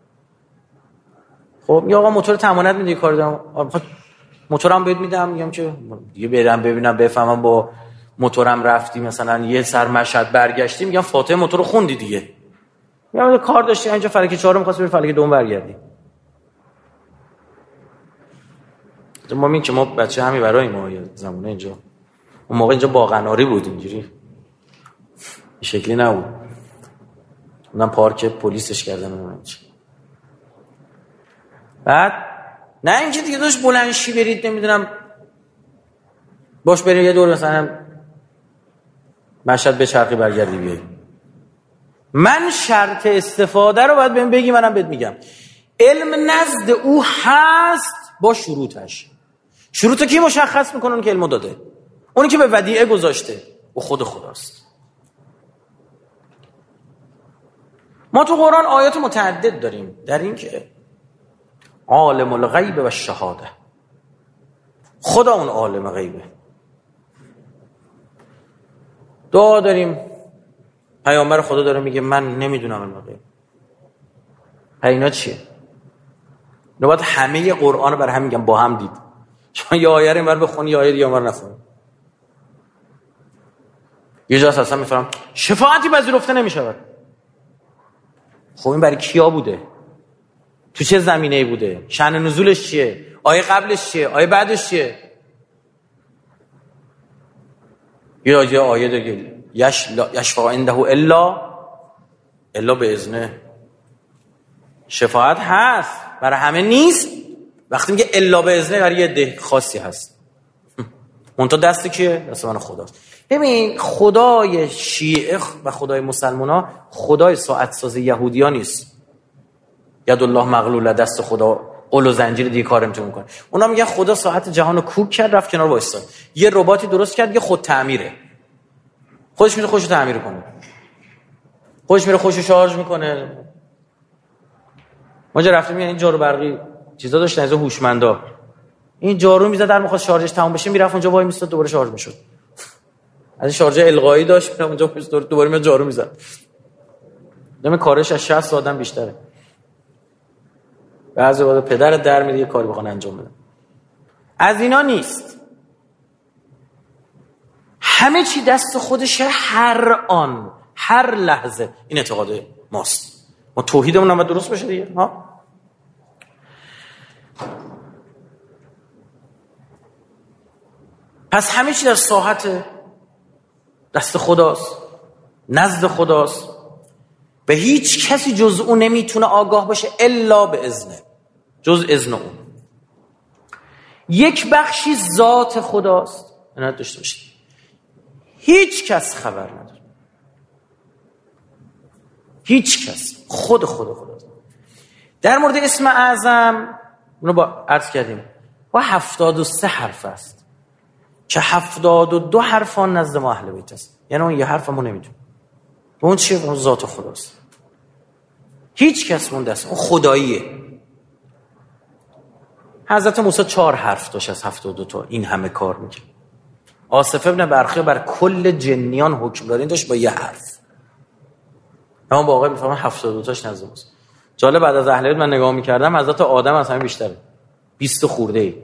خب یا آقا موتور امانت میدی کار دارم. آقا موتورم بهت میدم، میگم که دیگه برم ببینم بفهمم با موتورم رفتی مثلا یه سر مشهد برگشتی، میگم فاتحه موتور رو خوندی دیگه. میگم کار داشتی اینجا فلک چهار رو می‌خواستی بری فلک دوم برگردی. ما میگیم که ما بچه همین برای ما زمونه اینجا اون موقع اینجا باغناری بود، اینجوری این شکلی نبود. اونم پارک پلیسش کردن اونم. بعد نه اینجا دیگه داشت بلندشی برید نمیدونم باش بریم یه دور مثلا مشهد به چرخی برگردی بیایی. من شرط استفاده رو باید بهم بگی، منم بهت میگم. علم نزد او هست با شروطش. شروط کی مشخص میکنه؟ اون که علمو داده، اونی که به ودیعه گذاشته و خود خداست. ما تو قرآن آیات متعدد داریم در این که عالم الغیب و الشهاده، خدا اون عالم غیبه. دعا داریم، پیامبر خدا داره میگه من نمیدونم علم غیب. اینا چیه؟ نباید همه قرآن رو برای هم میگم با هم دید. شما یه آیه رو اینور بخونی یه آیه دیگه اونور نخونی. یه جا اصلا میفهمم شفاعتی پذیرفته نمیشود. خب این برای کیا بوده؟ تو چه زمینه‌ای بوده؟ شأن نزولش چیه؟ آیه قبلش چیه؟ آیه بعدش چیه؟ یه آیه آیه دیگه یش یشفاع عنده الا الا به اذنه. شفاعت هست برای همه نیست. وقتی میگه الا به اذنه برای یه ده خاصی هست. اون تا دست کیه؟ دست من خداست. ببین خدای شیعه و خدای مسلمانا خدای ساعت ساز یهودیا نیست. ید الله مغلوله، دست خدا قل و زنجیر دیگه کار نمیتونه میکنه. اونا میگن خدا ساعت جهانو کوک کرد رفت کنار وایساد. یه رباتی درست کرد یه خود تعمیره. خودش میره خودشو تعمیر کنه. خودش میره خودشو شارژ میکنه. ما جا رفتیم این جارو برقی چیزا داشتن از هوشمندا. این جارو میزد در میخواست شارژش تموم بشه میرفت اونجا وای میستاد دوباره شارژ میشد. از شارژ القایی داشت میرفت اونجا دوباره دوباره میاد جارو میزد. دم کارش از شصت آدم بیشتره. بعضی وقتا پدر در میره یه کاری بخوان انجام بده. از اینا نیست. همه چی دست خودشه هر آن هر لحظه. این اعتقاد ماست. ما توحیدمون هم درست بشه دیگه ها. پس همه چی در ساحت دست خداست، نزد خداست. به هیچ کسی جز اون نمیتونه آگاه باشه الا به اذنه، جز اذن اون. یک بخشی ذات خداست، نه داشته باشید هیچ کس خبر نداره. هیچ کس، خود خود خداست. در مورد اسم اعظم اونو با عرض کردیم با هفتاد و سه حرف است که هفتاد و دو حرفان نزد ما اهل بیت است. یعنی اون یه حرف ما نمیدونه. اون چیه؟ اون ذات خداست. هیچ کس اون دست اون خداییه. حضرت موسی چهار حرف داشت از هفتاد و دو تا این همه کار میکنه. آصف ابن برخیه بر کل جنیان حکمرانی داشت با یه حرف. اما با آقای میفهمم هفتاد و دو تاش نزد موسی. جالب بعد از اهل بیت من نگاه میکردم حضرت آدم از همین بیشتره. بیست خورده ای.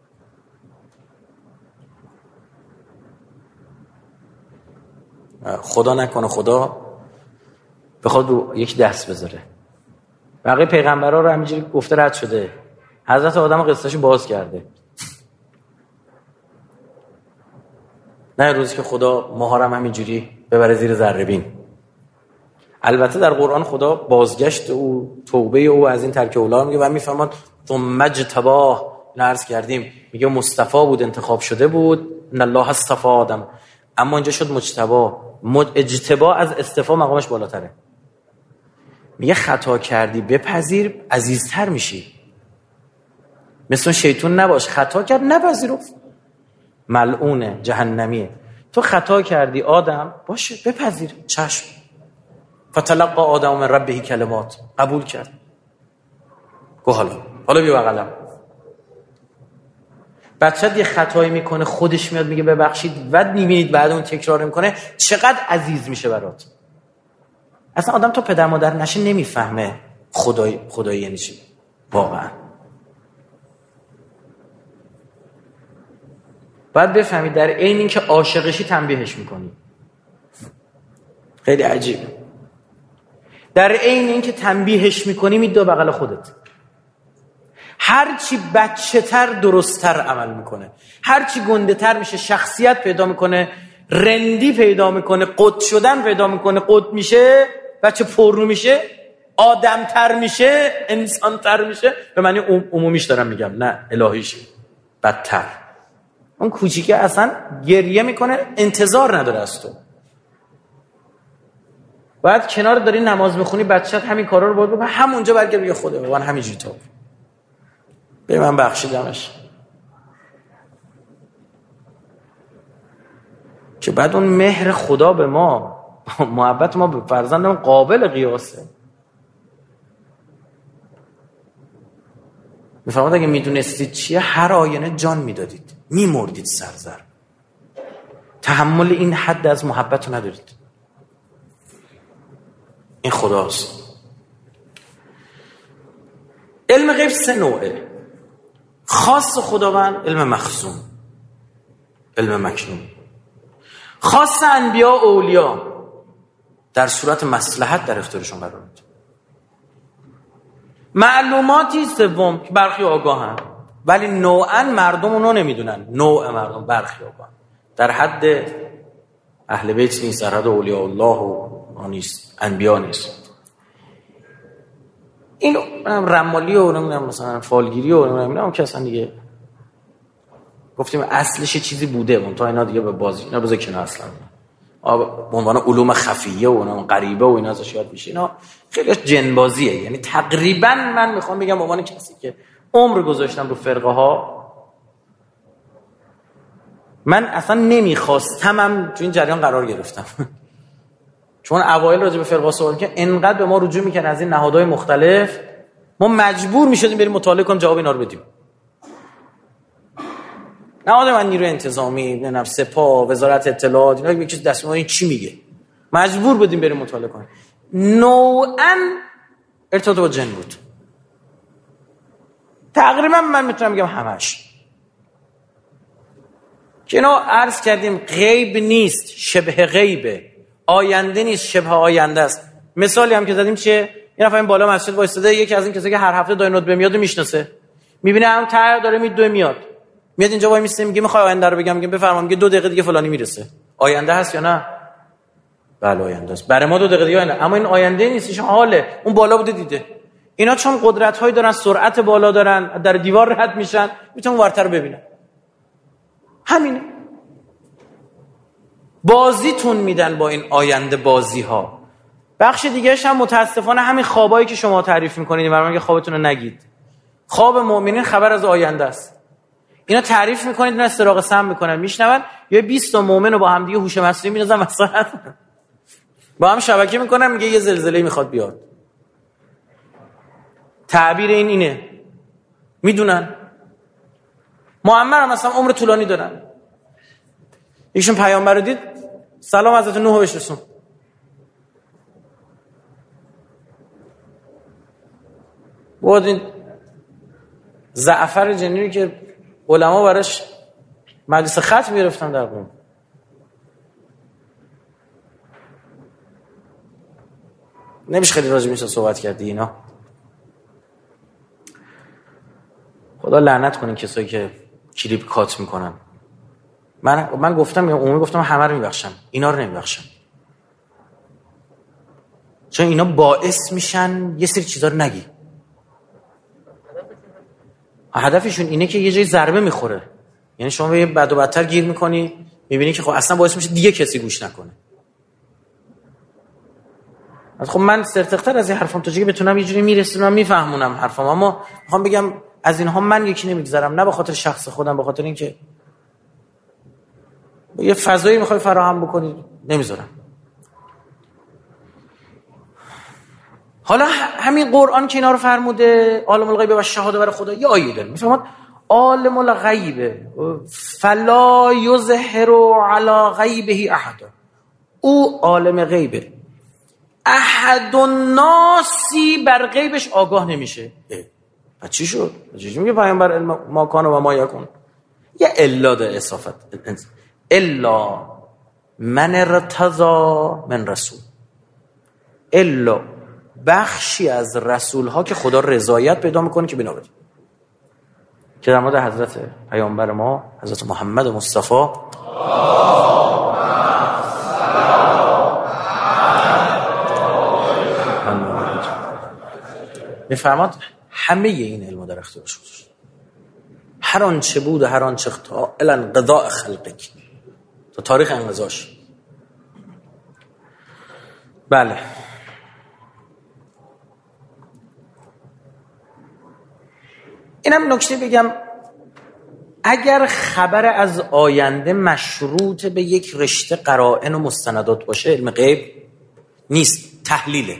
خدا نکنه خدا بخواد رو یک دست بذاره. بقیه پیغمبرها رو همینجوری گفته رد شده. حضرت آدم قصه‌شو باز کرده. نه روزی که خدا ماهارم همینجوری ببره زیر ذره بین. البته در قرآن خدا بازگشت او توبه او از این ترک اولا میگه و میفهمن ثم اجتباه. عرض کردیم میگه مصطفی بود، انتخاب شده بود. ان الله اصطفى آدم. اما اینجا شد مجتبا. اجتبا از استفا مقامش بالاتره. میگه خطا کردی بپذیر عزیزتر میشی. مثل شیطون نباش خطا کرد نپذیرفت ملعونه جهنمیه. تو خطا کردی آدم باشه بپذیر چشم. فتلقى آدم من ربه کلمات. قبول کرد. گو حالا حالا بیا بغلم. بچه یه خطایی میکنه خودش میاد میگه ببخشید و میبینید بعد اون تکرار میکنه، چقدر عزیز میشه برات. اصلا آدم تا پدر مادر نشه نمیفهمه خدای خدایی یعنی چی واقعا. باید بفهمید در عین اینکه عاشقشی تنبیهش میکنی. خیلی عجیبه. در عین اینکه تنبیهش میکنی میدو بغل خودت. هرچی بچه تر درست تر عمل میکنه، هرچی گنده تر میشه، شخصیت پیدا میکنه، رندی پیدا میکنه، قد شدن پیدا میکنه، قد میشه، بچه پررو میشه، آدم تر میشه، انسان تر میشه. به معنی عمومیش دارم میگم، نه الهیش، بدتر. اون کوچیکه اصلا گریه میکنه، انتظار نداره از تو. باید کنار داری نماز میخونی بچه‌ت همین کارا رو باید بکنه، همونجا برگرد بگه خدا بابا همینجوری تو به من بخشیدمش. که بعد اون مهر خدا به ما، محبت ما به فرزندمون قابل قیاسه. میفهمید اگه میدونستید چیه هر آینه جان میدادید، میمردید سرزر. تحمل این حد از محبت رو ندارید. این خداست. علم غیب سه نوعه: خاص خداوند، علم مخزون، علم مکنون. خاص انبیا و اولیا در صورت مصلحت در اختیارشون قرار میده. معلوماتی سوم که برخی آگاهن ولی نوعا مردم اونو نمیدونن. نوع مردم برخی آگاهن، در حد اهل بیت نیست، در حد اولیاء الله و نیست، انبیا نیست. این رمالی و نمیدونم مثلا فالگیری و نمیدونم اون که اصلا دیگه گفتیم اصلش چیزی بوده، اون تا اینا دیگه به بازی اینا بذار کنار. اصلا به عنوان علوم خفیه و اون غریبه و اینا ازش یاد میشه، اینا خیلی جنبازیه. یعنی تقریبا من میخوام بگم به عنوان کسی که عمر گذاشتم رو فرقه ها، من اصلا نمیخواستمم تو این جریان قرار گرفتم. چون اوایل راجع به فرقه صحبت که انقدر به ما رجوع میکنن از این نهادهای مختلف، ما مجبور میشدیم بریم مطالعه کنیم جواب اینا رو بدیم. نهاد من نیروی انتظامی، نمیدونم سپاه، وزارت اطلاعات، اینا یکی دست ما این چی میگه، مجبور بودیم بریم مطالعه کنیم. نوعاً ارتباط با جن بود. تقریبا من میتونم بگم همش. که اینا عرض کردیم غیب نیست، شبه غیبه. آینده نیست، شبه آینده است. مثالی هم که زدیم چیه؟ این نفر این بالا مسجد وایساده، یکی از این کسایی که هر هفته دای ندبه میاد میشناسه، میبینه هم تر داره میدوه میاد میاد اینجا وای میسته، میگه میخوای آینده رو بگم؟ میگه بفرمایید. میگه دو دقیقه دیگه فلانی میرسه. آینده هست یا نه؟ بله آینده است. برای ما دو دقیقه دیگه آینده، اما این آینده نیست، این حاله. اون بالا بوده دیده. اینا چون قدرت هایی دارن، سرعت بالا دارن، در دیوار رد میشن، میتونن ورتر رو ببینن. همینه. بازیتون میدن با این آینده بازی ها. بخش دیگه‌اش هم متاسفانه همین خوابایی که شما تعریف میکنید، برام میگه خوابتون رو نگید. خواب مؤمنین خبر از آینده است. اینا تعریف میکنید، اینا استراق سم میکنن، میشنون یا بیست تا مؤمن رو با هم دیگه هوش مصنوعی میندازن مثلا با هم شبکه میکنن، میگه یه زلزله میخواد بیاد. تعبیر این اینه. میدونن. معمر هم مثلا عمر طولانی دارن. ایشون پیامبر رو دید، سلام حضرت نوح بهش رسون. بود این زعفر جنینی که علما براش مجلس ختم گرفتن در قوم. نمیشه خیلی راجع بهش صحبت کرد اینا. خدا لعنت کنه کسایی که کلیپ کات میکنن. من من گفتم، عمومی گفتم همه رو میبخشم، اینا رو نمیبخشم. چون اینا باعث میشن یه سری چیزا رو نگی. هدفشون اینه که یه جای ضربه میخوره. یعنی شما به بد و بدتر گیر میکنی، میبینی که خب اصلا باعث میشه دیگه کسی گوش نکنه. خب من سرتختر از این حرفام تا جایی بتونم یه جوری میرسونم، من میفهمونم حرفام، اما میخوام بگم از اینها من یکی نمیگذرم، نه به خاطر شخص خودم، به خاطر اینکه یه فضایی میخوای فراهم بکنید نمیذارم. حالا همین قرآن که اینا رو فرموده، عالم الغیب و شهاده برای خدا، یه آیه داره میفهمید عالم الغیب فلا یظهر علی غیبه احد، او عالم غیبه، احد الناسی بر غیبش آگاه نمیشه. اه چی شد؟ چی میگه پیامبر ما کان و ما یکون؟ یه الا ده اضافت، الا من ارتضی من رسول، الا بخشی از رسول ها که خدا رضایت پیدا میکنه که بنا بده، که در مورد حضرت پیامبر ما حضرت محمد مصطفی میفرماد همه این علم در اختیار شما، هر آنچه بود و هر آنچه تا الی انقضاء خلقک، تا تاریخ انقضاش. بله اینم نکته بگم، اگر خبر از آینده مشروط به یک رشته قرائن و مستندات باشه علم غیب نیست، تحلیله.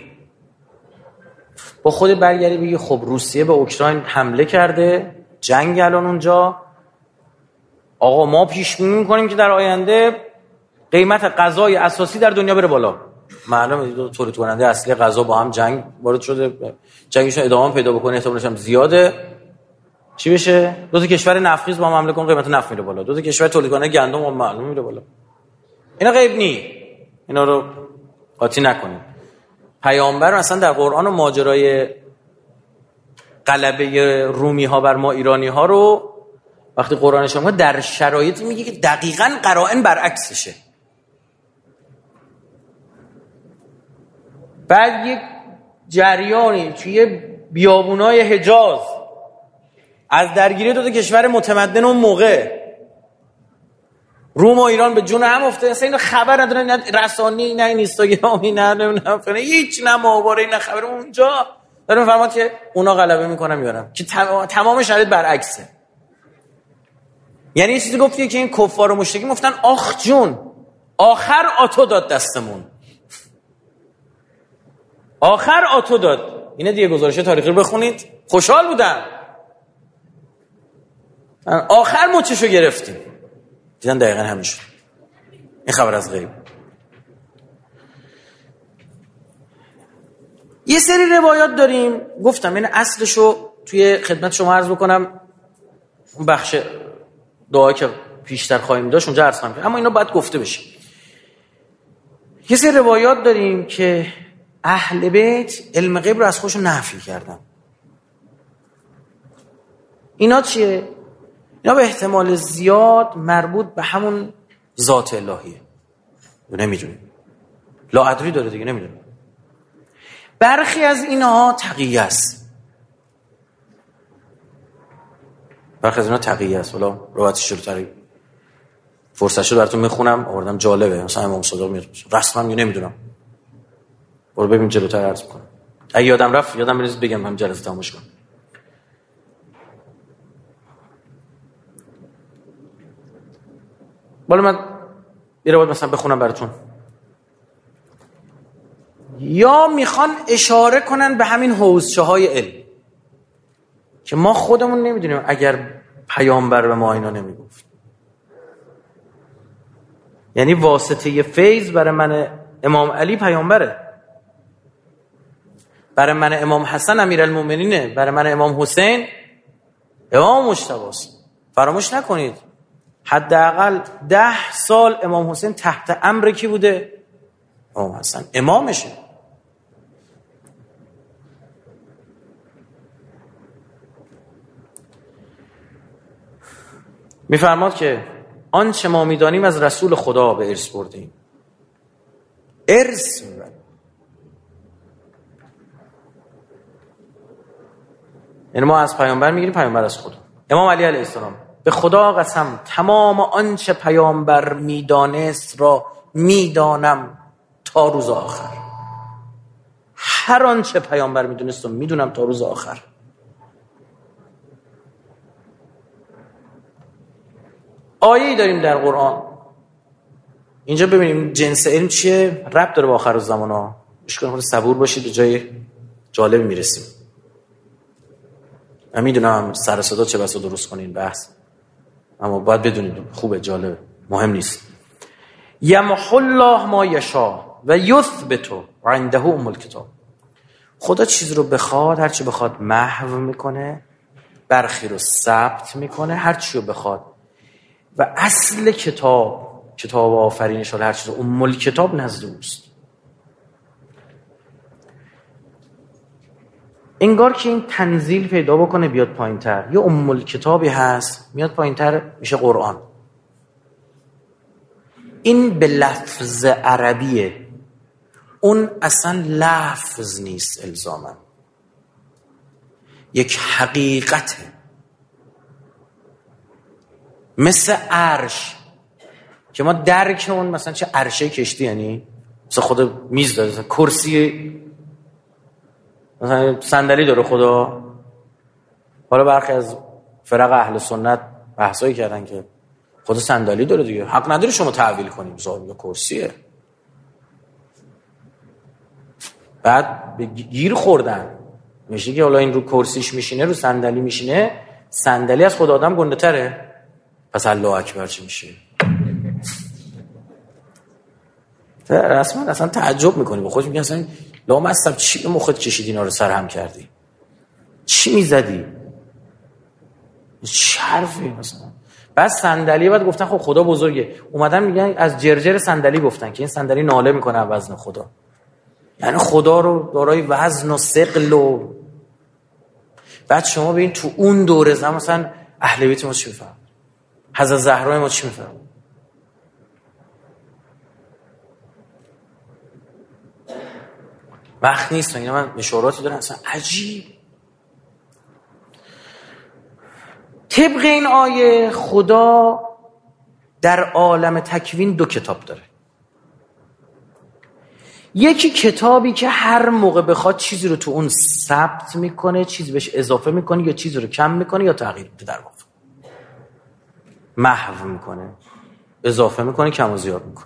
با خود برگردی بگی خب روسیه به اوکراین حمله کرده، جنگ الان اونجا، آقا ما پیش بینی می‌کنیم که در آینده قیمت غذای اساسی در دنیا بره بالا. معلومه دو تولید کننده اصلی غذا با هم جنگ وارد شده، جنگشون ادامه پیدا بکنه احتمالش هم زیاده. چی بشه؟ دو تا کشور نفتخیز با هم حمله کنن، قیمت نفت میره بالا. دو تا کشور تولید کننده گندم هم معلومه میره بالا. اینا غیب نی، اینا رو قاطی نکنید. پیامبر مثلا در قرآن و ماجرای غلبه رومی ها بر ما ایرانی ها رو وقتی قرآنش میگه در شرایطی میگه که دقیقاً قرائن برعکسشه. بعد یک جریانی توی بیابونای حجاز از درگیری دو تا کشور متمدن اون موقع روم و ایران به جون هم افتاده، اصلا اینو خبر نداره، نه رسانی نه اینستاگرامی نه نمیدونم هیچ، نه ماهواره نه خبر. اونجا داره میفرماد که اونا غلبه میکنن میارن، که تمام شرایط برعکسه. یعنی یه چیزی گفتیه که این کفار و مشرکین گفتن آخ جون آخر آتو داد دستمون، آخر آتو داد. اینه دیگه گزارش تاریخی رو بخونید، خوشحال بودن آخر مچشو گرفتیم. دیدن دقیقا همین شد. این خبر از غیب. یه سری روایات داریم، گفتم این اصلشو توی خدمت شما عرض بکنم، اون بخش دعایی که پیشتر خواهیم داشت اونجا عرض کنم، اما اینا باید گفته بشه. یه سری روایات داریم که اهل بیت علم غیب رو از خودشون نفی کردن. اینا چیه؟ اینا به احتمال زیاد مربوط به همون ذات الهیه. نمیدونیم، لا ادری داره دیگه، نمیدونیم. برخی از اینها تقیه است، برخی از اینها تقیه است. حالا روایتش جلوتر فرصت براتون میخونم، آوردم جالبه. مثلا امام صادق میاد رسما میگه نمیدونم، برو ببین جلوتر عرض میکنم. اگه یادم رفت یادم بریز بگم، هم جلسه تماشا کنم. بالا من یه روایت مثلا بخونم براتون. یا میخوان اشاره کنن به همین حوضچه های علم که ما خودمون نمیدونیم اگر پیامبر به ما اینا نمیگفت. یعنی واسطه فیض برای من امام علی پیامبره، برای من امام حسن امیرالمومنینه، برای من امام حسین امام مجتبیست. فراموش نکنید حداقل ده سال امام حسین تحت امر کی بوده؟ امام حسن امامشه. میفرماد که آنچه ما میدانیم از رسول خدا به ارث بردیم. ارث میبریم، یعنی ما از پیامبر میگیریم، پیامبر از خدا. امام علی علیه السلام به خدا قسم تمام آنچه پیامبر میدانست را میدانم تا روز آخر. هر آنچه پیامبر میدونست را میدونم تا روز آخر. آیه‌ای داریم در قرآن، اینجا ببینیم جنس علم چیه، ربط داره با آخر الزمان ها. اشکال خود صبور باشید، به جای جالب میرسیم. من میدونم سر صدا چه بسا درست کنین بحث، اما باید بدونید خوبه، جالبه، مهم نیست. یمحو الله ما یشاء و یثبت و عنده ام الکتاب. خدا چیز رو بخواد، هر چی بخواد محو میکنه، برخی رو ثبت میکنه، هر چی رو بخواد. و اصل کتاب، کتاب آفرینش، هر چیز ام الکتاب نزد اوست. انگار که این تنزیل پیدا بکنه بیاد پایین‌تر. یه ام الکتابی هست میاد پایین‌تر میشه قرآن. این به لفظ عربیه، اون اصلا لفظ نیست الزاماً، یک حقیقته. مثل عرش که ما درک اون مثلا چه عرشه کشتی، یعنی مثلا خدا میز داره، مثلا کرسی، مثلا صندلی داره خدا. حالا برخی از فرق اهل سنت بحثایی کردن که خدا صندلی داره دیگه، حق نداری شما تعویل کنیم، زار یا کرسیه. بعد به گیر خوردن، میشه که حالا این رو کرسیش میشینه، رو صندلی میشینه، صندلی از خدا آدم گنده تره، پس الله اکبر چی میشه؟ رسما اصلا تعجب میکنی با خودت، میگی اصلا لامصب چی به مخت کشید اینا رو سرهم کردی؟ چی میزدی؟ چه حرفی مثلا؟ بعد صندلی بعد گفتن خب خدا بزرگه، اومدن میگن از جرجر صندلی گفتن که این صندلی ناله میکنه وزن خدا، یعنی خدا رو دارای وزن و ثقل. و بعد شما ببین تو اون دوره زمان مثلا اهل بیت ما چی میفهم، حضرت زهرا ما چی میفهم. وقت نیست، اینا من اشاراتی دارم اصلا عجیب. طبق این آیه خدا در عالم تکوین دو کتاب داره. یکی کتابی که هر موقع بخواد چیزی رو تو اون ثبت میکنه، چیزی بهش اضافه میکنه یا چیزی رو کم میکنه یا تغییر میده، در واقع محو میکنه، اضافه میکنه، کم و زیاد میکنه.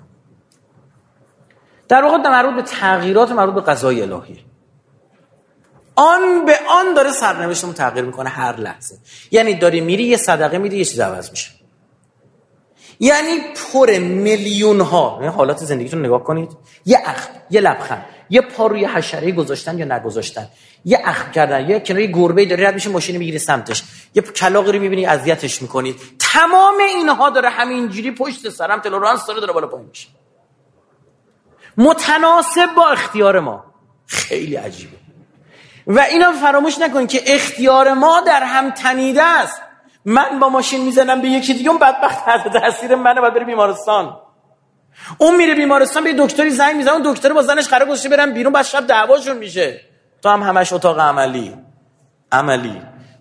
در واقع در مربوط به تغییرات مربوط به قضای الهی، آن به آن داره سرنوشتمون تغییر میکنه هر لحظه. یعنی داری میری یه صدقه میدی یه چیز عوض میشه، یعنی پر میلیون ها. یعنی حالات زندگیتون نگاه کنید، یه اخم، یه لبخند، یه پا روی حشره گذاشتن یا نگذاشتن، یه اخم کردن، یه کنار یه گربه داری رد میشه ماشین میگیری سمتش، یه کلاغی رو میبینی اذیتش میکنید. تمام اینها داره همینجوری پشت سرم تلورانس داره داره بالا پایین میشه، متناسب با اختیار ما. خیلی عجیبه. و اینا فراموش نکنید که اختیار ما در هم تنیده است. من با ماشین میزنم به یکی دیگه، اون بدبخت تحت تاثیر منه، باید بره بیمارستان. اون میره بیمارستان، به دکتری زنگ میزنه، اون دکتر با زنش قرار گذاشته برن بیرون، بعد شب دعواشون میشه. تو هم همش اتاق عملی عملی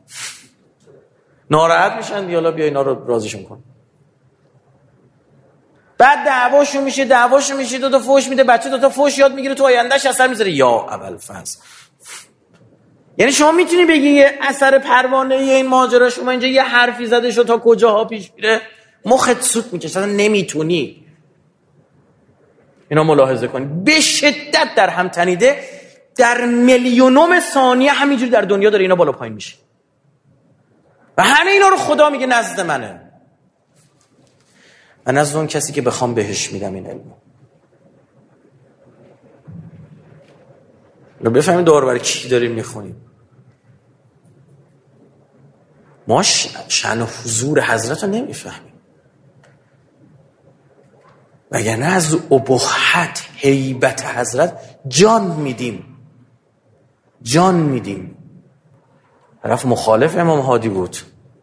ناراحت میشن، دیالا بیا اینا رو راضیشون کن. بعد دعواشون میشه دعواشون میشه دو تا فوش میده بچه، دو تا فوش یاد میگیره، تو آیندهش اثر میذاره. یا اول فاز. یعنی شما میتونی بگی یه اثر پروانه این ماجرا، شما اینجا یه حرفی زده شو تا کجاها پیش میره، مخت سوت میکشه، اصلا نمیتونی اینا ملاحظه کنی. به شدت در هم تنیده، در میلیونم ثانیه همینجوری در دنیا داره اینا بالا پایین میشه. و همه اینا رو خدا میگه نزد منه، من از اون کسی که بخوام بهش میدم این علمو. رو بفهمید دور برای کی داریم میخونیم. ما شأن و حضور حضرت رو نمیفهمیم، وگرنه از ابهت هیبت حضرت جان میدیم جان میدیم. طرف مخالف امام هادی بود،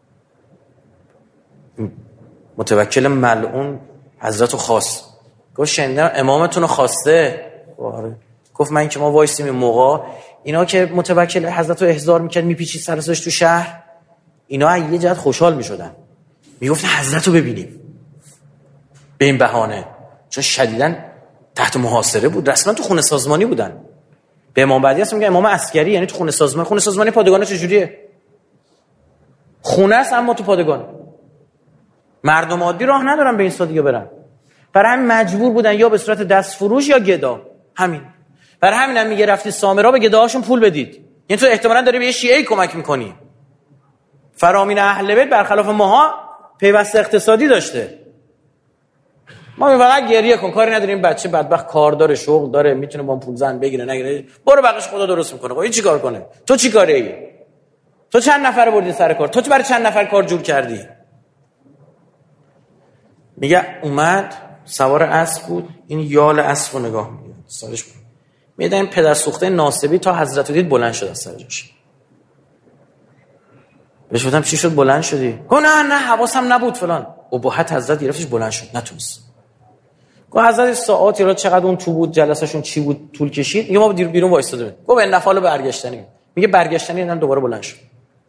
متوکل ملعون حضرت رو خواست، گفت شنیدم امامتون رو خواسته. آره. گفت من که ما وایسیم این موقع اینا که متوکل حضرت رو احضار میکرد میپیچید سرساش تو شهر، اینا یه جهت خوشحال میشدن، میگفتن حضرت رو ببینیم به این بهانه، چون شدیداً تحت محاصره بود، رسما تو خونه سازمانی بودن. به امام بعدی هست میگه امام عسکری، یعنی تو خونه سازمانی. خونه سازمانی پادگان چجوریه؟ خونه است اما تو پادگان. مردم عادی راه ندارن به این سادگی برن، برای همین مجبور بودن یا به صورت دست فروش یا گدا. همین برای همین هم میگه رفتی سامرا به گداهاشون پول بدید، یعنی تو احتمالاً داری به یه شیعه کمک میکنی. فرامین اهل بیت برخلاف ماها پیوسته اقتصادی داشته. ما فقط گریه کن، کاری نداریم، بچه بدبخت کار داره، شغل داره، میتونه با پول زن بگیره نگیره، برو بقیش خدا درست میکنه. خب این چیکار کنه؟ تو چی کاره ای؟ تو چند نفر بردی سر کار؟ تو برای چند نفر کار جور کردی؟ میگه اومد سوار اسب بود، این یال اسبو نگاه میکنه، سالش بود. میگه این پدر سوخته ناصبی تا حضرت دید بلند شد از سر جاش. بهش گفتم چی شد بلند شدی؟ گفت نه نه حواسم نبود فلان. ابهت حضرت گرفتش بلند شد، نتونست. گفت حضرت ساعاتی را چقدر اون تو بود، جلسهشون چی بود، طول کشید. میگه ما بیرون وایساده بود. گفت این نفال برگشتنی. میگه برگشتنی اینا دوباره بلند شد.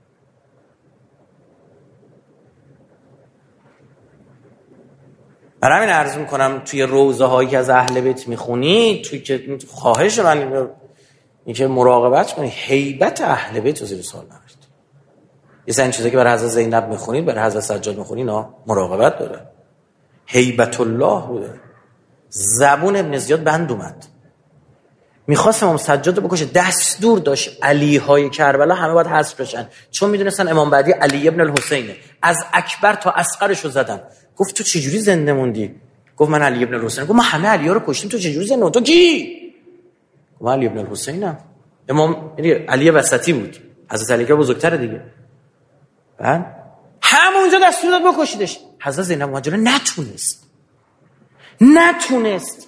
برای همین عرض میکنم توی روزه هایی که از اهل بیت میخونی، توی که خواهش من این که مراقبت کنی، هیبت اهل بیت رو زیر سوال نبرید. یه سری چیزایی که برای حضرت زینب میخونید، برای حضرت سجاد میخونید، نه مراقبت داره. هیبت الله بوده. زبون ابن زیاد بند اومد، میخواست امام سجاد رو بکشه، دستور داشت علی های کربلا همه باید حذف بشن، چون میدونستن امام بعدی علی ابن الحسینه. از اکبر تا اصغرش رو زدن. گفت تو چجوری زنده موندی؟ گفت من علی ابن الحسین. گفت ما همه علی ها رو کشتیم، تو چجوری زنده موندی؟ تو کی؟ گفت من علی ابن الحسینم. امام علی وسطی بود، حضرت علی که بزرگتره دیگه. بعد همونجا دستور داد بکشیدش. حضرت زینب ماجرا نتونست نتونست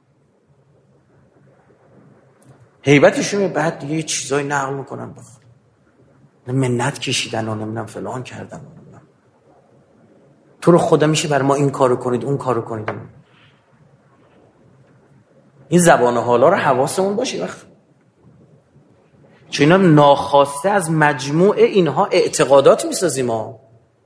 هیبتشون. بعد دیگه یه چیزایی نقل میکنن بخور منت کشیدن و نمیدونم فلان کردن و نمیدونم تو رو خدا میشه بر ما این کارو کنید اون کارو کنید. این زبان حالا رو حواسمون باشه وقت، چون اینا ناخواسته از مجموع اینها اعتقادات میسازیم ما.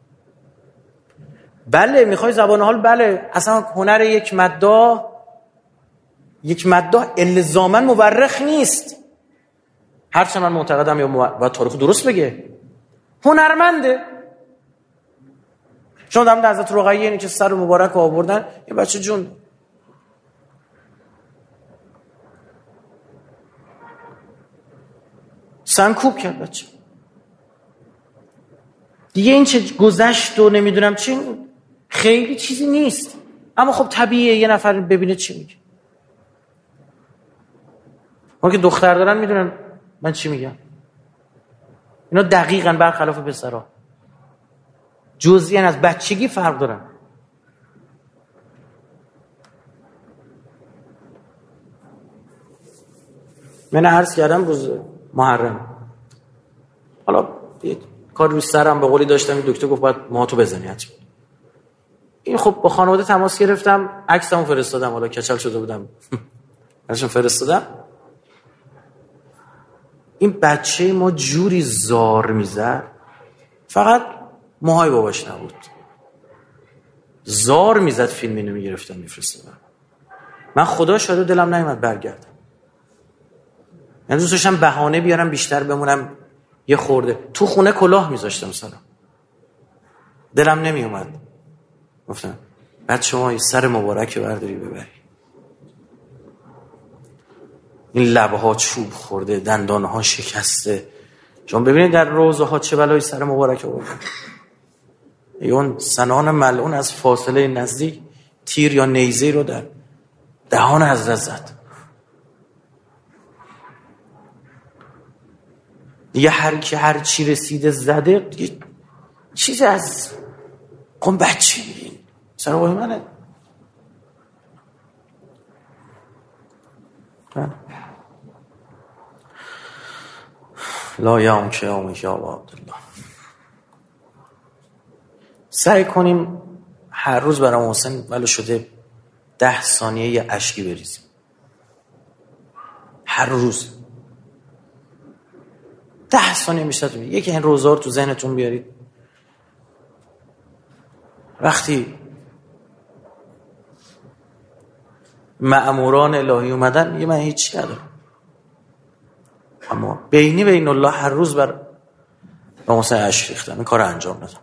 بله میخوای زبان حال، بله اصلا هنر یک مداح یک مداح الزاماً مورخ نیست. هرچند من معتقدم یا باید تاریخ درست بگه، هنرمنده. چون دم حضرت رقیه اینی که سر مبارک آوردن، یه بچه جون سنکوب کرد بچه دیگه. این چه گذشت و نمیدونم چی، خیلی چیزی نیست، اما خب طبیعیه یه نفر ببینه چی میگه. ما که دختر دارن میدونن من چی میگم. اینا دقیقاً برخلاف پسرها، جزئی از بچگی فرق دارن. من عرض کردم روز محرم، حالا کار روی سرم به قولی داشتم، دکتر گفت باید موهاتو بزنی حتما. این خب با خانواده تماس گرفتم، عکسمو فرستادم، حالا کچل شده بودم ازشون فرستادم. این بچه ما جوری زار میزد، فقط موهای باباش نبود، زار میزد، فیلم اینو میگرفتم میفرستادم. من خدا شاده دلم نیومد برگردم، یعنی دوست داشتم بهانه بیارم بیشتر بمونم یه خورده. تو خونه کلاه میذاشتم سرم، دلم نمیومد. گفتم بعد شما سر مبارک برداری ببری، این لبها چوب خورده، دندانها شکسته. شما ببینید در روزه ها چه بلایی سر مبارک آورد. اون سنان ملعون از فاصله نزدیک تیر یا نیزه رو در دهان حضرت زد. دیگه هر کی هر چی رسیده زده، دیگه چیز از قم بچه میگین سر وای منه. لا یام که یام که آبا عبدالله. سعی کنیم هر روز برای محسن ولو شده ده ثانیه یه اشکی بریزیم، هر روز ده ثانیه میشه. یکی این روزا رو تو ذهنتون بیارید، وقتی مأموران الهی اومدن میگه من هیچی ندارم، اما بینی بین الله هر روز بر با محسن اشک ریختم، این کار انجام ندم.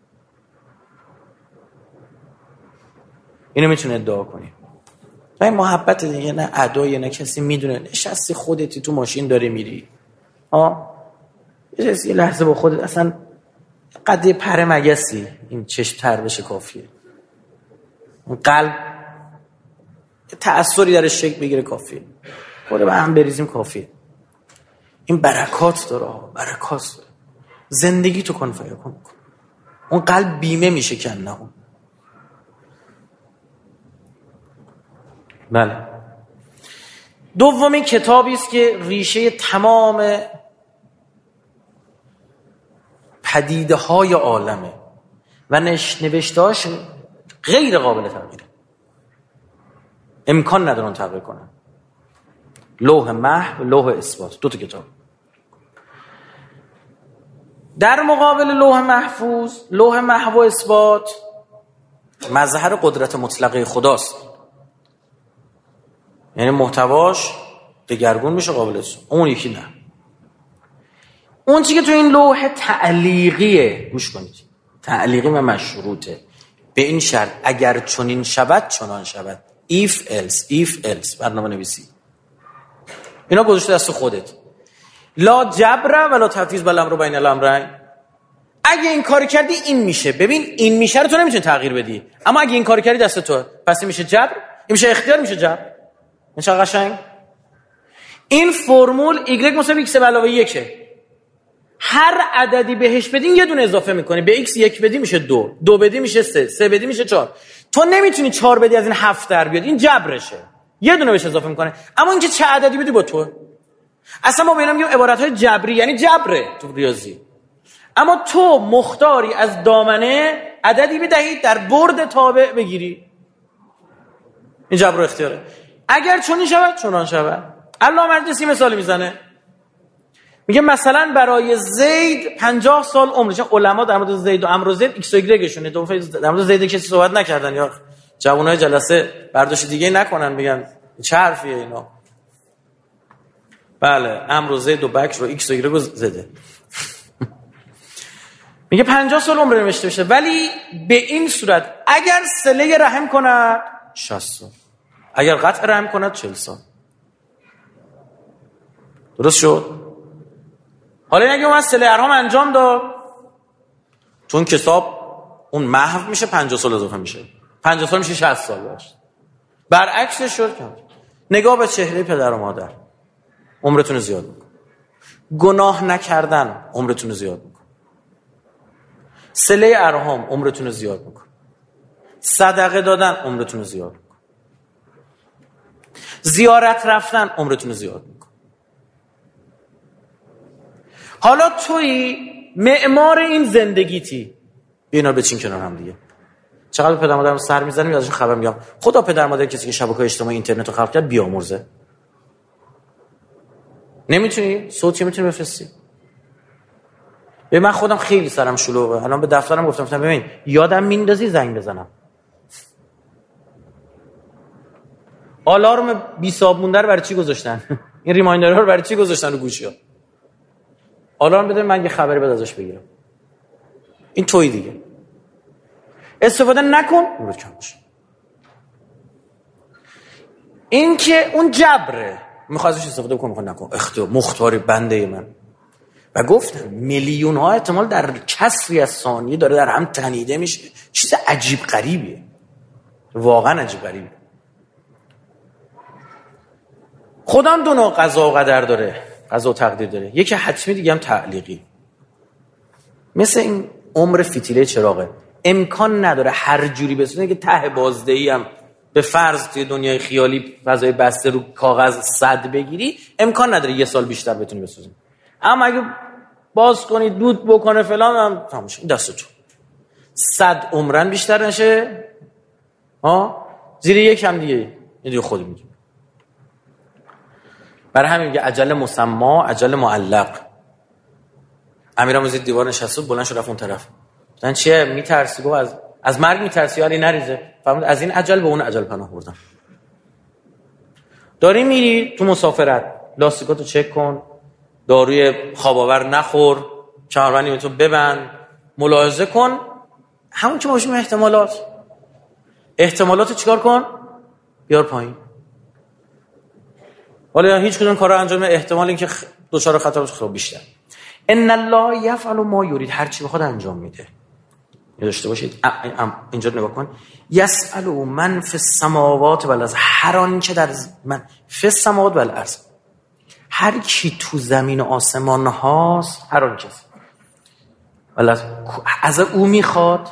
اینو میتونه ادعا کنی. و این محبت دیگه نه ادای نه کسی میدونه. نشستی خودتی تو ماشین داری میری، آه یه لحظه با خودت اصلا قد پر مگسی این چشم تر بشه کافیه. اون قلب تأثیری درش شکل بگیره کافیه. خود به هم بریزیم کافیه. این برکات داره، برکات داره. زندگی تو کن فکر کن. اون قلب بیمه میشه کنه اون. بله. دومین کتابی است که ریشه تمام پدیده های عالمه و نوشتهاش غیر قابل تغییره. امکان ندارن تغییر کنن. لوح محو، لوح اثبات، دو تا کتاب. در مقابل لوح محفوظ، لوح محو و اثبات مظهر قدرت مطلقه خداست. یعنی محتواش دگرگون میشه قابل است. اون یکی نه. اون چیزی که تو این لوح تعلیقیه، گوش کنید، تعلیقی و مشروطه. به این شرط اگر چنین شود چنان شود. if else if else برنامه نویسی. اینا گذاشته دست خودت. لا جبر ولا تفویض بل امر بین الامرین. اگه این کار کردی این میشه. ببین این میشه رو تو نمیتونی تغییر بدی، اما اگه این کار کردی دست تو. پس این میشه جبر، این میشه اختیار، میشه جبر. این چقدر قشنگ. این فرمول y مساوی x به علاوه یکه. هر عددی بهش بدین یه دونه اضافه میکنی. به x یک بدی میشه دو، دو بدی میشه سه، سه بدی میشه چهار. تو نمیتونی چهار بدی از این هفت در بیاد. این جبرشه. یه دونه بهش اضافه میکنه. اما اینکه چه عددی بدی با تو. اصلا ما به اینا میگیم عبارت‌های جبری، یعنی جبره تو ریاضی. اما تو مختاری از دامنه عددی بدهی در برد تابع بگیری. این جبر و اختیاره. اگر چنین شود چنان شود. علامه مجلسی مثال میزنه، میگه مثلا برای زید پنجاه سال عمرشه. علما در مورد زید و عمرو و زید ایکس و ایگرگشونه. در مورد زید کسی صحبت نکردن یا جوانای جلسه برداشت دیگه نکنن بگن چه حرفیه اینا. بله عمرو و زید و بکر و ایکس و ایگرگ و زده. میگه پنجاه سال عمر نوشته بشه، ولی به این صورت اگر صله رحم کند شصت سال، اگر قطع رحم کند چهل سال. درست شد؟ حالا اگه اون صله ارحام انجام داد، چون کتاب اون محو میشه پنجاه سال اضافه میشه، پنجاه سال میشه شصت سال باشه. برعکسش شد کرد. نگاه به چهره پدر و مادر عمرتون زیاد میکنه. گناه نکردن عمرتون زیاد میکنه. صله ارحام عمرتون زیاد میکنه. صدقه دادن عمرتون زیاد میکنه. زیارت رفتن عمرتون زیاد میکنه. حالا توی معمار این زندگیتی، اینا بچین کنار هم دیگه. چقدر پدر مادرم سر میزنم ازشون خبر میگم. خدا پدر مادر کسی که شبکه‌های اجتماعی اینترنت رو خلق کرد بیامرزه. نمیتونی صوتی میتونی بفرستی. به من خودم خیلی سرم شلوغه. الان به دفترم گفتم گفتم ببین یادم میندازی زنگ بزنم. آلارم بی صاحب مونده رو برای چی گذاشتن؟ این ریمایندرها رو برای چی گذاشتن رو گوشی‌ها؟ آلارم بده من یه خبری بده ازش بگیرم. این توی دیگه. استفاده نکن رو کم باشه. این که اون جبره. میخواد ازش استفاده بکن میخواد نکن. اختیار مختاری بنده من. و گفتم میلیون ها احتمال در کسری از ثانیه داره در هم تنیده میشه. چیز عجیب غریبیه. واقعا عجیب غریبه. خودم دو نوع قضا و قدر داره. قضا و تقدیر داره. یکی حتمی دیگه هم تعلیقی. مثل این عمر فتیله چراغه. امکان نداره هر جوری بسونه که ته بازدهی هم به فرض توی دنیای خیالی فضای بسته رو کاغذ صد بگیری، امکان نداره یه سال بیشتر بتونی بسازی. اما اگه باز کنی دود بکنه فلان هم تموش دست تو. صد عمرن بیشتر نشه. ها زیر یک هم دیگه این دیگه خودی میدونی. برای همین میگه عجل مسما عجل معلق. امیرم زید دیوار نشسته بلند شد رفت اون طرف. مثلا چیه میترسی؟ گفت از از مرگ میترسی علی نریزه. فهمید از این عجل به اون عجل پناه بردم. داری میری تو مسافرت لاستیکاتو چک کن، داروی خواب آور نخور، کمربندی تو ببند، ملاحظه کن. همون که باشیم احتمالات احتمالات چیکار کن؟ بیار پایین. حالا هیچ کدوم کارا انجام احتمال اینکه دچار خطر باشه خیلی بیشتر. ان الله یفعل ما یرید، هر چی بخواد انجام میده. داشته باشید اینجا نگاه کن، یسأل من فی السماوات و الارض، هر آن که در من فی السماوات و الارض، هر کی تو زمین و آسمان هاست، هر آن کس والله از او میخواد.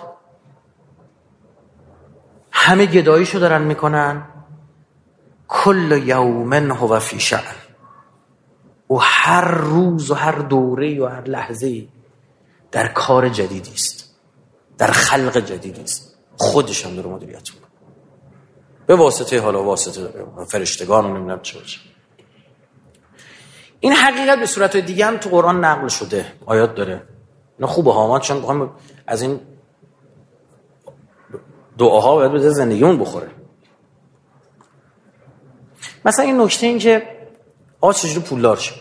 همه گداییشو دارن میکنن. کل یوم هو فی شأن، و هر روز و هر دوره و هر لحظه در کار جدیدی است، در خلق جدیدی است، خودش هم داره مدیریت میکنه به واسطه حالا واسطه فرشتگان و نمیدونم چه چه. این حقیقت به صورت دیگه هم تو قرآن نقل شده، آیات داره. نه خوبه ها، ما چون بخوایم از این دعاها باید به زندگیمون بخوره. مثلا این نکته این که آقا چجوری پولدار شد،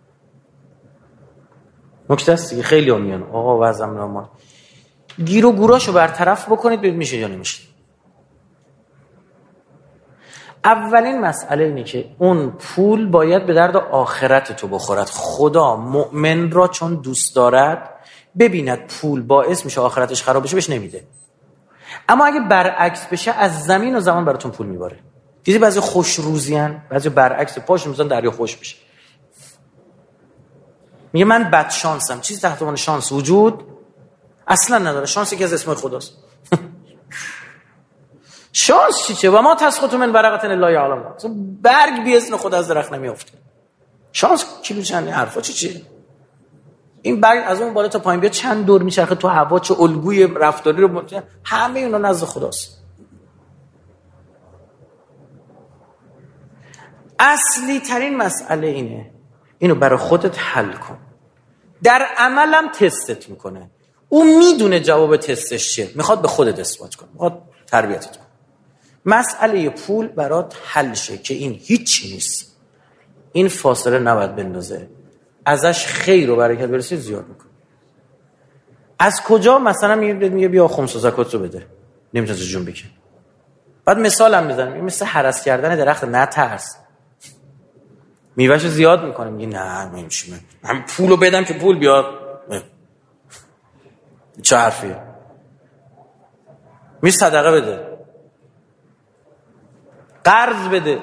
نکته است دیگه. خیلی هم میان آقا وضعم نامال، گیر و گوراشو برطرف بکنید ببینید میشه یا نمیشه. اولین مسئله اینه که اون پول باید به درد آخرت تو بخورد. خدا مؤمن را چون دوست دارد ببیند پول باعث میشه آخرتش خراب بشه بهش نمیده. اما اگه برعکس بشه از زمین و زمان براتون پول میباره. دیدی بعضی خوش روزیان، بعضی برعکس پاش میزنن دریا خوش میشه. میگه من بد شانسم. چیزی تحت عنوان شانس وجود اصلا نداره. شانس یکی از اسمای خداست. شانس چی چه؟ و ما تسقط من ورقه الا یعلم، برگ بی اذن خدا از درخت نمیافته. شانس کیلو چند حرفا چی چی؟ این برگ از اون بالا تا پایین بیا چند دور میچرخه تو هوا، چه الگوی رفتاری رو همه اینا نزد خداست. اصلی ترین مسئله اینه، اینو برای خودت حل کن. در عملم تستت میکنه، اون میدونه جواب تستش چیه، میخواد به خودت اثبات کنه، میخواد تربیتت کنه. مسئله پول برات حل شه که این هیچی نیست، این فاصله نباید بندازه، ازش خیر و برکت برسید زیاد میکنه. از کجا؟ مثلا میگه بیا خمس و زکات رو بده، نمیتونه جون بکن. بعد مثالم میزنم، این مثل هرس کردن درخت، نترس، میوهشو زیاد میکنه. میگه نه نمیشه، من من پولو بدم که پول بیاد. چه حرفیه؟ می صدقه بده، قرض بده.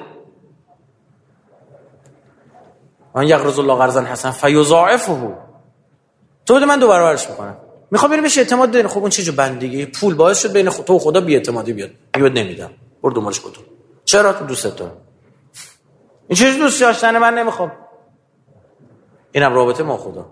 من یقرض الله قرضا حسنا فیضاعفه، تو بده من دو برابرش میکنم. میخوام ببینم بهش اعتماد دارین. خب اون چه جو بندگی؟ پول باعث شد بین تو و خدا بی اعتمادی بیاد. میگه نمیدم، برو دنبالش کن. چرا؟ تو دوست دارم. این چه دوستی داشتن من نمیخوام. اینم رابطه ما خدا.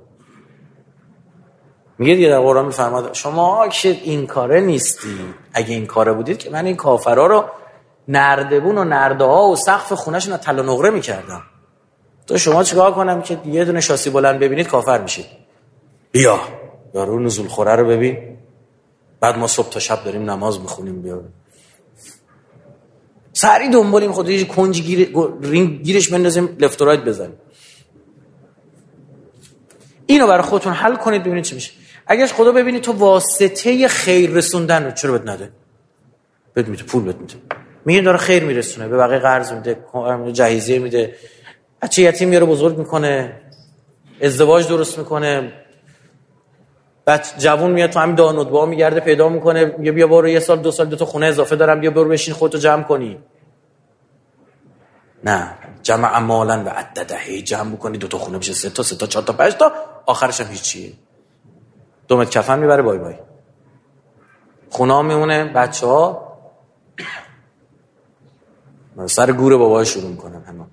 میگه دیگه در قرآن میفرماد شما که این کاره نیستی، اگه این کاره بودید که من این کافرها رو نردبون و نرده ها و سقف خونه‌شون رو طلا نقره میکردم. تو شما چیکار کنم که یه دونه شاسی بلند ببینید کافر میشید؟ بیا یارو نزول خوره رو ببین، بعد ما صبح تا شب داریم نماز میخونیم، بیا سری دنبالیم خدا یه کنج گیر رینگ گیرش بندازیم لفت و رایت بزنیم. اینو برای خودتون حل کنید ببینید چی میشه. اگرش خدا ببینید تو واسطه خیر رسوندن رو چرا بد نده؟ بد میده، پول بد میده. میگه داره خیر میرسونه، به بقیه قرض میده، جهیزیه میده، بچه یتیم میاره بزرگ میکنه، ازدواج درست میکنه، بعد جوون میاد تو همین دانودبا میگرده پیدا میکنه، میگه بیا برو یه سال دو سال دو تا خونه اضافه دارم، بیا برو بشین خودتو جمع کنی. نه، جمع مالا و عدده، هی جمع بکنی دو تا خونه بشه سه تا سه تا چهار تا پنج تا، آخرش هم هیچیه. دومت کفن میبره بای بای. خونه ها میمونه، بچه ها سر گور بابای شروع میکنن. همه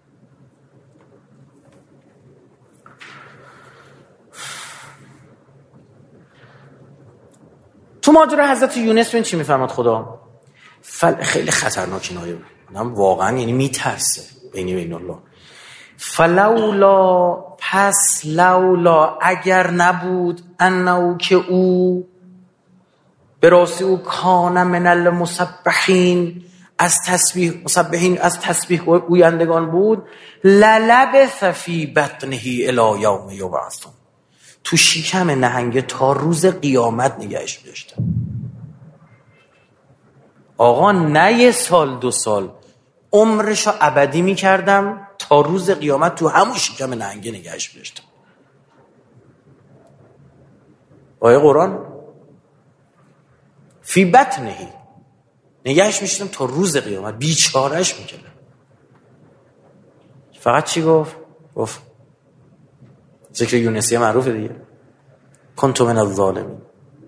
تو ماجرا حضرت یونس ببین چی میفرماد خدا. فل... خیلی خطرناک این آیه، آدم واقعا یعنی میترسه. بینی بین الله فلولا، پس لولا، اگر نبود، انه که او، به راستی او، کان من المسبحین، از تسبیح مسبحین از تسبیح گویندگان بود، للبث فی بطنه الی یوم یبعثون، تو شکم نهنگه تا روز قیامت نگهش می‌داشتن. آقا نه یه سال دو سال، عمرشو ابدی میکردم تا روز قیامت تو همون شکم نهنگه نگهش می‌داشتم. آیه قرآن فی بطنهی، نگهش میشتم تا روز قیامت، بیچارهش میکنم. فقط چی گفت؟ گفت ذکر یونسی معروفه دیگه، کنت من الظالمین.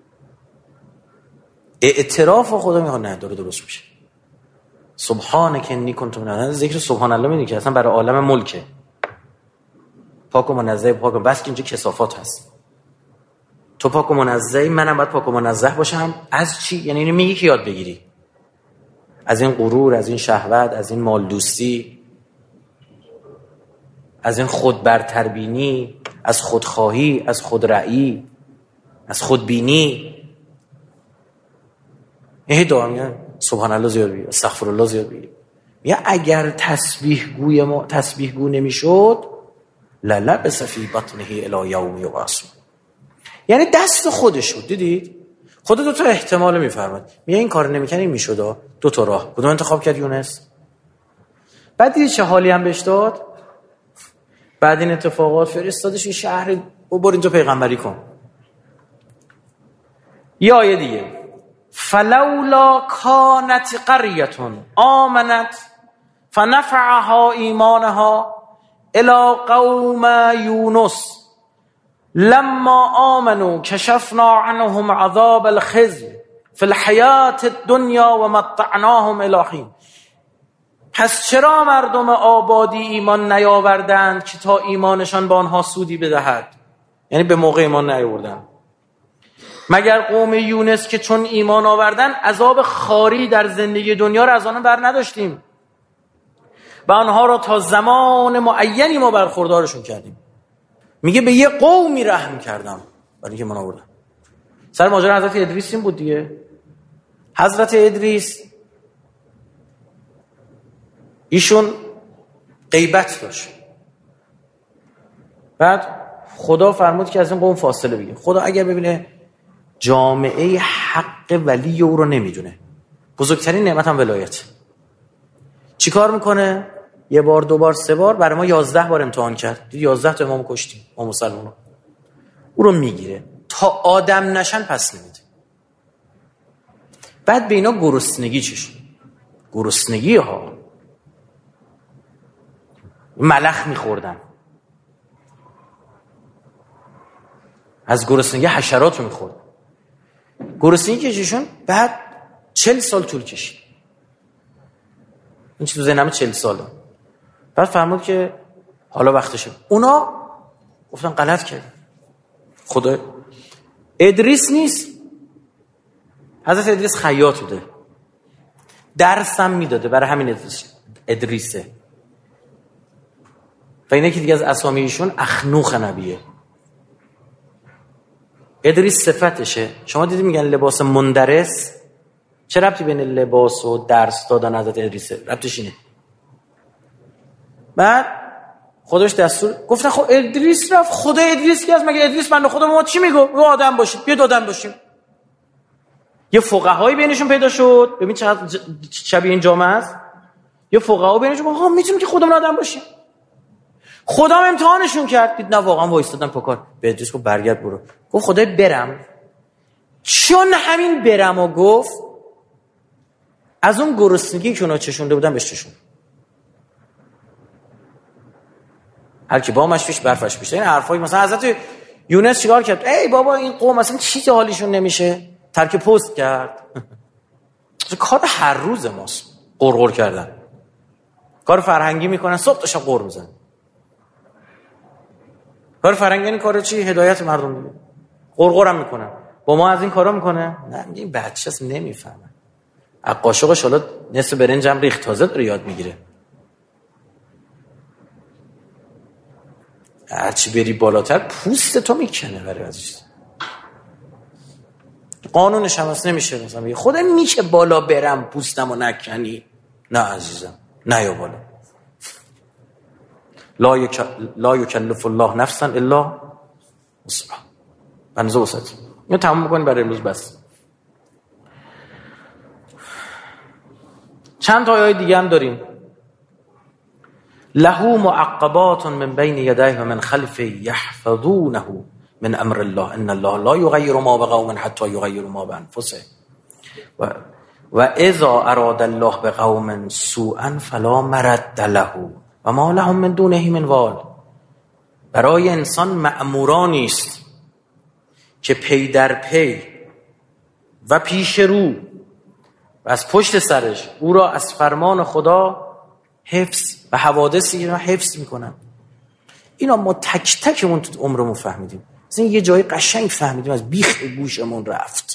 اعتراف خدا میگه نه داره درست میشه. سبحانک انی کنت من الظالمین. ذکر سبحان الله میگه که اصلا برای عالم ملکه، پاک و منزه، پاک و بس که اینجا کثافات هست. تو پاک و منزه، منم باید پاک و منزه باشم از چی؟ یعنی اینو میگی که یاد بگیری از این غرور، از این شهوت، از این مال دوستی، از این خود برتربینی، از خودخواهی، از خودرأیی، از خودبینی. این دعا میگن سبحان الله زیاد بگیر، استغفر الله زیاد بگیر. یا اگر تسبیح گوی ما تسبیح گو نمیشد للبس فی بطنه الی یوم یبعثون. یعنی دست خودش بود. دیدید خدا دو تا احتمال میفرماد، میگه این کار نمیکنی میشد. دو تا راه کدوم انتخاب کرد یونس؟ بعد دیدید چه حالی هم بهش داد؟ بعد این اتفاقات فرستادش این شهر و برو اینجا پیغمبری کن. یا آیه دیگه فلولا کانت قریة آمنت فنفعها ایمانها الی قوم یونس لما آمنوا کشفنا عنهم عذاب الخزي فی الحیات الدنیا و متعناهم الی حین. پس چرا مردم آبادی ایمان نیاوردند که تا ایمانشان به آنها سودی بدهد؟ یعنی به موقع ایمان نیاوردند. مگر قوم یونس که چون ایمان آوردن عذاب خاری در زندگی دنیا را از آنها بر نداشتیم و آنها را تا زمان معینی ما برخوردارشون کردیم. میگه به یه قومی رحم کردم برای اینکه من آوردم. سر ماجرا حضرت ادریس این بود دیگه. حضرت ادریس ایشون غیبت داشت، بعد خدا فرمود که از این قوم فاصله بگیر. خدا اگر ببینه جامعه حق ولی او رو نمیدونه، بزرگترین نعمت هم ولایت، چی کار میکنه؟ یه بار دو بار سه بار برای ما یازده بار امتحان کرد. دید یازده تا امام کشتیم ما مسلمان. او رو میگیره تا آدم نشن پس نمیده. بعد به اینا گرسنگی چشون، گرسنگی ها ملخ میخوردن، از گرسنگی حشرات رو میخوردن. گرسنگی کشیشون بعد چل سال طول کشید. این چی تو ذهنم چل ساله. بعد فهمود که حالا وقتشه. اونا گفتن غلط کرد. خدا ادریس نیست. حضرت ادریس خیاط بوده، درس هم میداده، برای همین ادریس ادریسه. و اینه که دیگه از اسامی ایشون اخنوخ نبیه. ادریس صفتشه. شما دیدی میگن لباس مندرس، چه ربطی بین لباس و درس دادن حضرت ادریسه؟ ربطش اینه. بعد خودش دستور گفتن خب ادریس رفت. خدا ادریس کی است؟ مگه ادریس بنده خدا ما چی میگو؟ ما آدم باشید، بیا آدم باشیم. یه فقهایی بینشون پیدا شد. ببین چقدر شبیه این جامعه است. یه فقها بینشون گفت ها میتونیم که خودمون آدم باشیم. خدا هم امتحانشون کرد، دید نه واقعا وایستادن پاکار. به ادریس گفت برگرد برو. گفت خدای برم. چون همین برمو گفت از اون گرسنگی که اونا چشونده بودن بهش چشون. هر کی با مشفیش برفش میشه. این حرفای مثلا حضرت یونس چیکار کرد؟ ای بابا این قوم اصلا چیزی حالیشون نمیشه، ترک پست کرد. کار هر روز ماست قرقر کردن. کار فرهنگی میکنن، صبح تا شب قرق میزنن. کار فرهنگی این کار چی؟ هدایت مردم میده. قرقر هم میکنن. با ما از این کارا میکنه؟ نه این بچه‌ست نمیفهمه. از قاشقش حالا نصف برنجم ریخت، تازه داره یاد میگیره. هرچی بری بالاتر پوست تو میکنه برای ازش. قانونش هم اصلا نمیشه. مثلا میگه خدا میشه بالا برم پوستمو نکنی؟ نه عزیزم، نه یا بالا. لا یک لا یکلف الله نفسا الا وسعها. بنظر وسعت. اینو تموم می‌کنیم برای امروز بس. چند تا آیه دیگه هم داریم. له معقبات من بین یدیه و من خلفه یحفظونه من امر الله ان الله لا یغیر ما بقوم حتی یغیروا ما بانفسهم و و اذا اراد الله بقوم سوءا فلا مرد له و ما لهم من دونه من وال. برای انسان مأمورانی است که پی در پی و پیش رو و از پشت سرش او را از فرمان خدا حفظ و حوادثی را حفظ میکنن. اینا ما تک تکمون تو عمرمون فهمیدیم، مثلا یه جای قشنگ فهمیدیم از بیخ گوشمون رفت،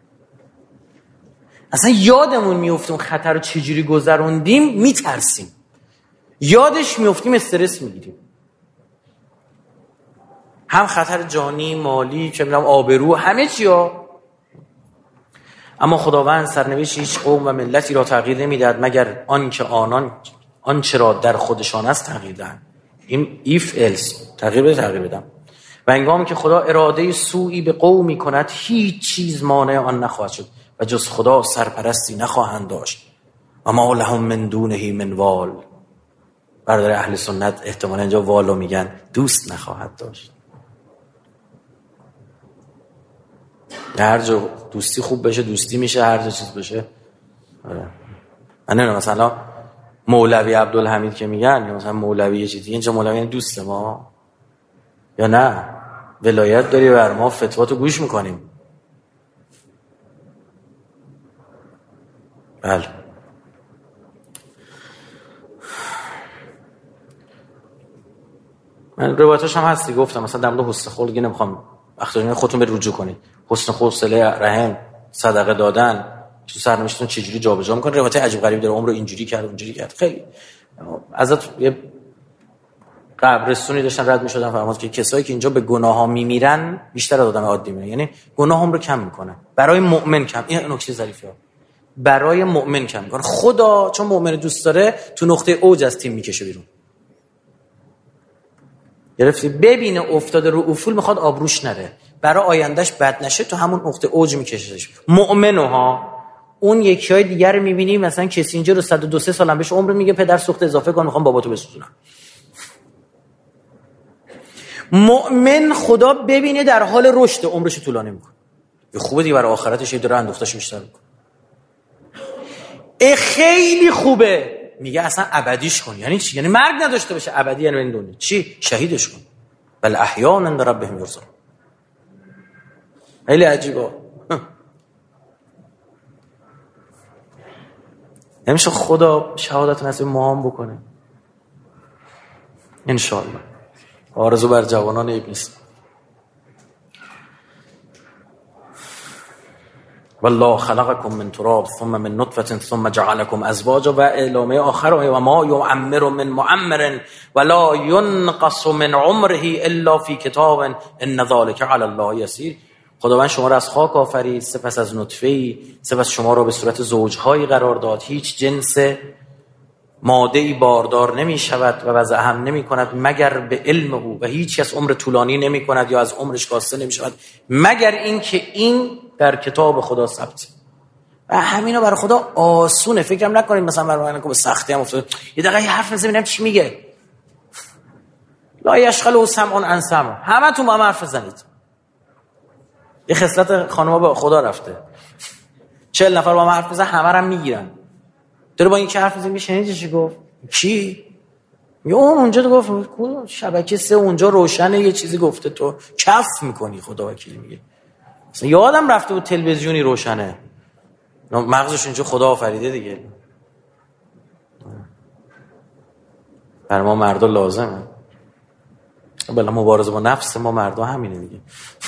اصلا یادمون میفته اون خطر رو چجوری گذروندیم، میترسیم، یادش میفتیم استرس میگیریم، هم خطر جانی، مالی، چه میدونم آبرو، همه چی ها. اما خداوند سرنوشت هیچ قوم و ملتی را تغییر نمیدهد مگر آن که آنان آنچه را در خودشان است تغییر دهند. این ایف الس تغییر بده تغییر بدم. و هنگامی که خدا اراده سوئی به قومی کند هیچ چیز مانع آن نخواهد شد و جز خدا سرپرستی نخواهند داشت. و ما لهم من دونه من وال. برادر اهل سنت احتمالا اینجا والو میگن دوست نخواهد داشت. هر جا دوستی خوب بشه دوستی میشه، هر جا چیز بشه. آره. من نمیدونم مثلا مولوی عبدالحمید که میگن یا مثلا مولوی یه چیزی، اینجا مولوی یعنی دوست ما یا نه ولایت داری بر ما، فتواتو گوش میکنیم. بله من روایتاش هم هستی گفتم، مثلا در مورد حسن خلق دیگه نمیخوام اختیار خودتون به رجوع کنید. حسن خلق، صله رحم، صدقه دادن تو سرنوشتتون چجوری جابجا میکنه. روایت عجیب غریبی داره، عمر رو اینجوری کرد اونجوری کرد. خیلی ازت یه قبرستونی داشتن رد میشدن فرمود که کسایی که اینجا به گناه ها میمیرن بیشتر از آدم عادی میمیرن، یعنی گناه هم رو کم میکنه. برای مؤمن کم، این نکته ظریفه، برای مؤمن کم میکنه. خدا چون مؤمن دوست داره تو نقطه اوج از تیم میکشه بیرون. گرفتی؟ ببینه افتاده رو افول میخواد آبروش نره، برای آیندهش بد نشه تو همون نقطه اوج میکشهش. مؤمنها اون یکیای دیگر رو میبینی مثلا کسی اینجا رو صد و دو سه سالم بهش عمر میگه پدر سوخت اضافه کن میخوام باباتو بسوزونم. مؤمن خدا ببینه در حال رشد عمرش طولانی میکنه، یه خوبه دیگه برای آخرتش یه دور اندوختش بیشتر میکنه. ای خیلی خوبه میگه اصلا ابدیش کن. یعنی چی؟ یعنی مرگ نداشته باشه، ابدی یعنی این دنیا چی؟ شهیدش کن. بل احیانا عند ربهم یرزقون. خیلی عجیبه. نمیشه خدا شهادت نصیب ما هم بکنه ان شاء الله. آرزو بر جوانان ابلیس. والله خلقكم من تراب ثم من نطفه ثم جعلكم ازواجا و الامه آخر و ما یعمر من معمر ولا ينقص من عمره الا في كتاب ان ذلك على الله يسير. خداوند شما را از خاک آفرید، سپس از نطفه‌ای، سپس شما را به صورت زوجهایی قرار داد. هیچ جنس ماده‌ای باردار نمی شود و وضع هم نمی کند مگر به علم او و هیچ کس عمر طولانی نمی کند یا از عمرش کاسته نمی شود مگر اینکه این در کتاب خدا ثبت. و همینا برای خدا آسونه. فکرم نکنید مثلا برای من که به سختی هم افتاد یه دقیقه حرف نزنم ببینم چی میگه. لا یشغل سمع عن سمع. همتون با هم حرف بزنید. یه خصلت خانم‌ها به خدا رفته. چهل نفر با هم حرف بزنن همه رو هم میگیرن. داره با این که حرف میزنی شنیدی چی گفت؟ کی؟ یا اون اونجا گفت شبکه سه اونجا روشنه یه چیزی گفته تو کف میکنی. خدا وکیلی میگه مثلا یادم رفته بود تلویزیونی روشنه، مغزش اینجا خدا آفریده دیگه. بر ما مردا لازمه. بلا مبارزه با نفس ما مردا همینه دیگه.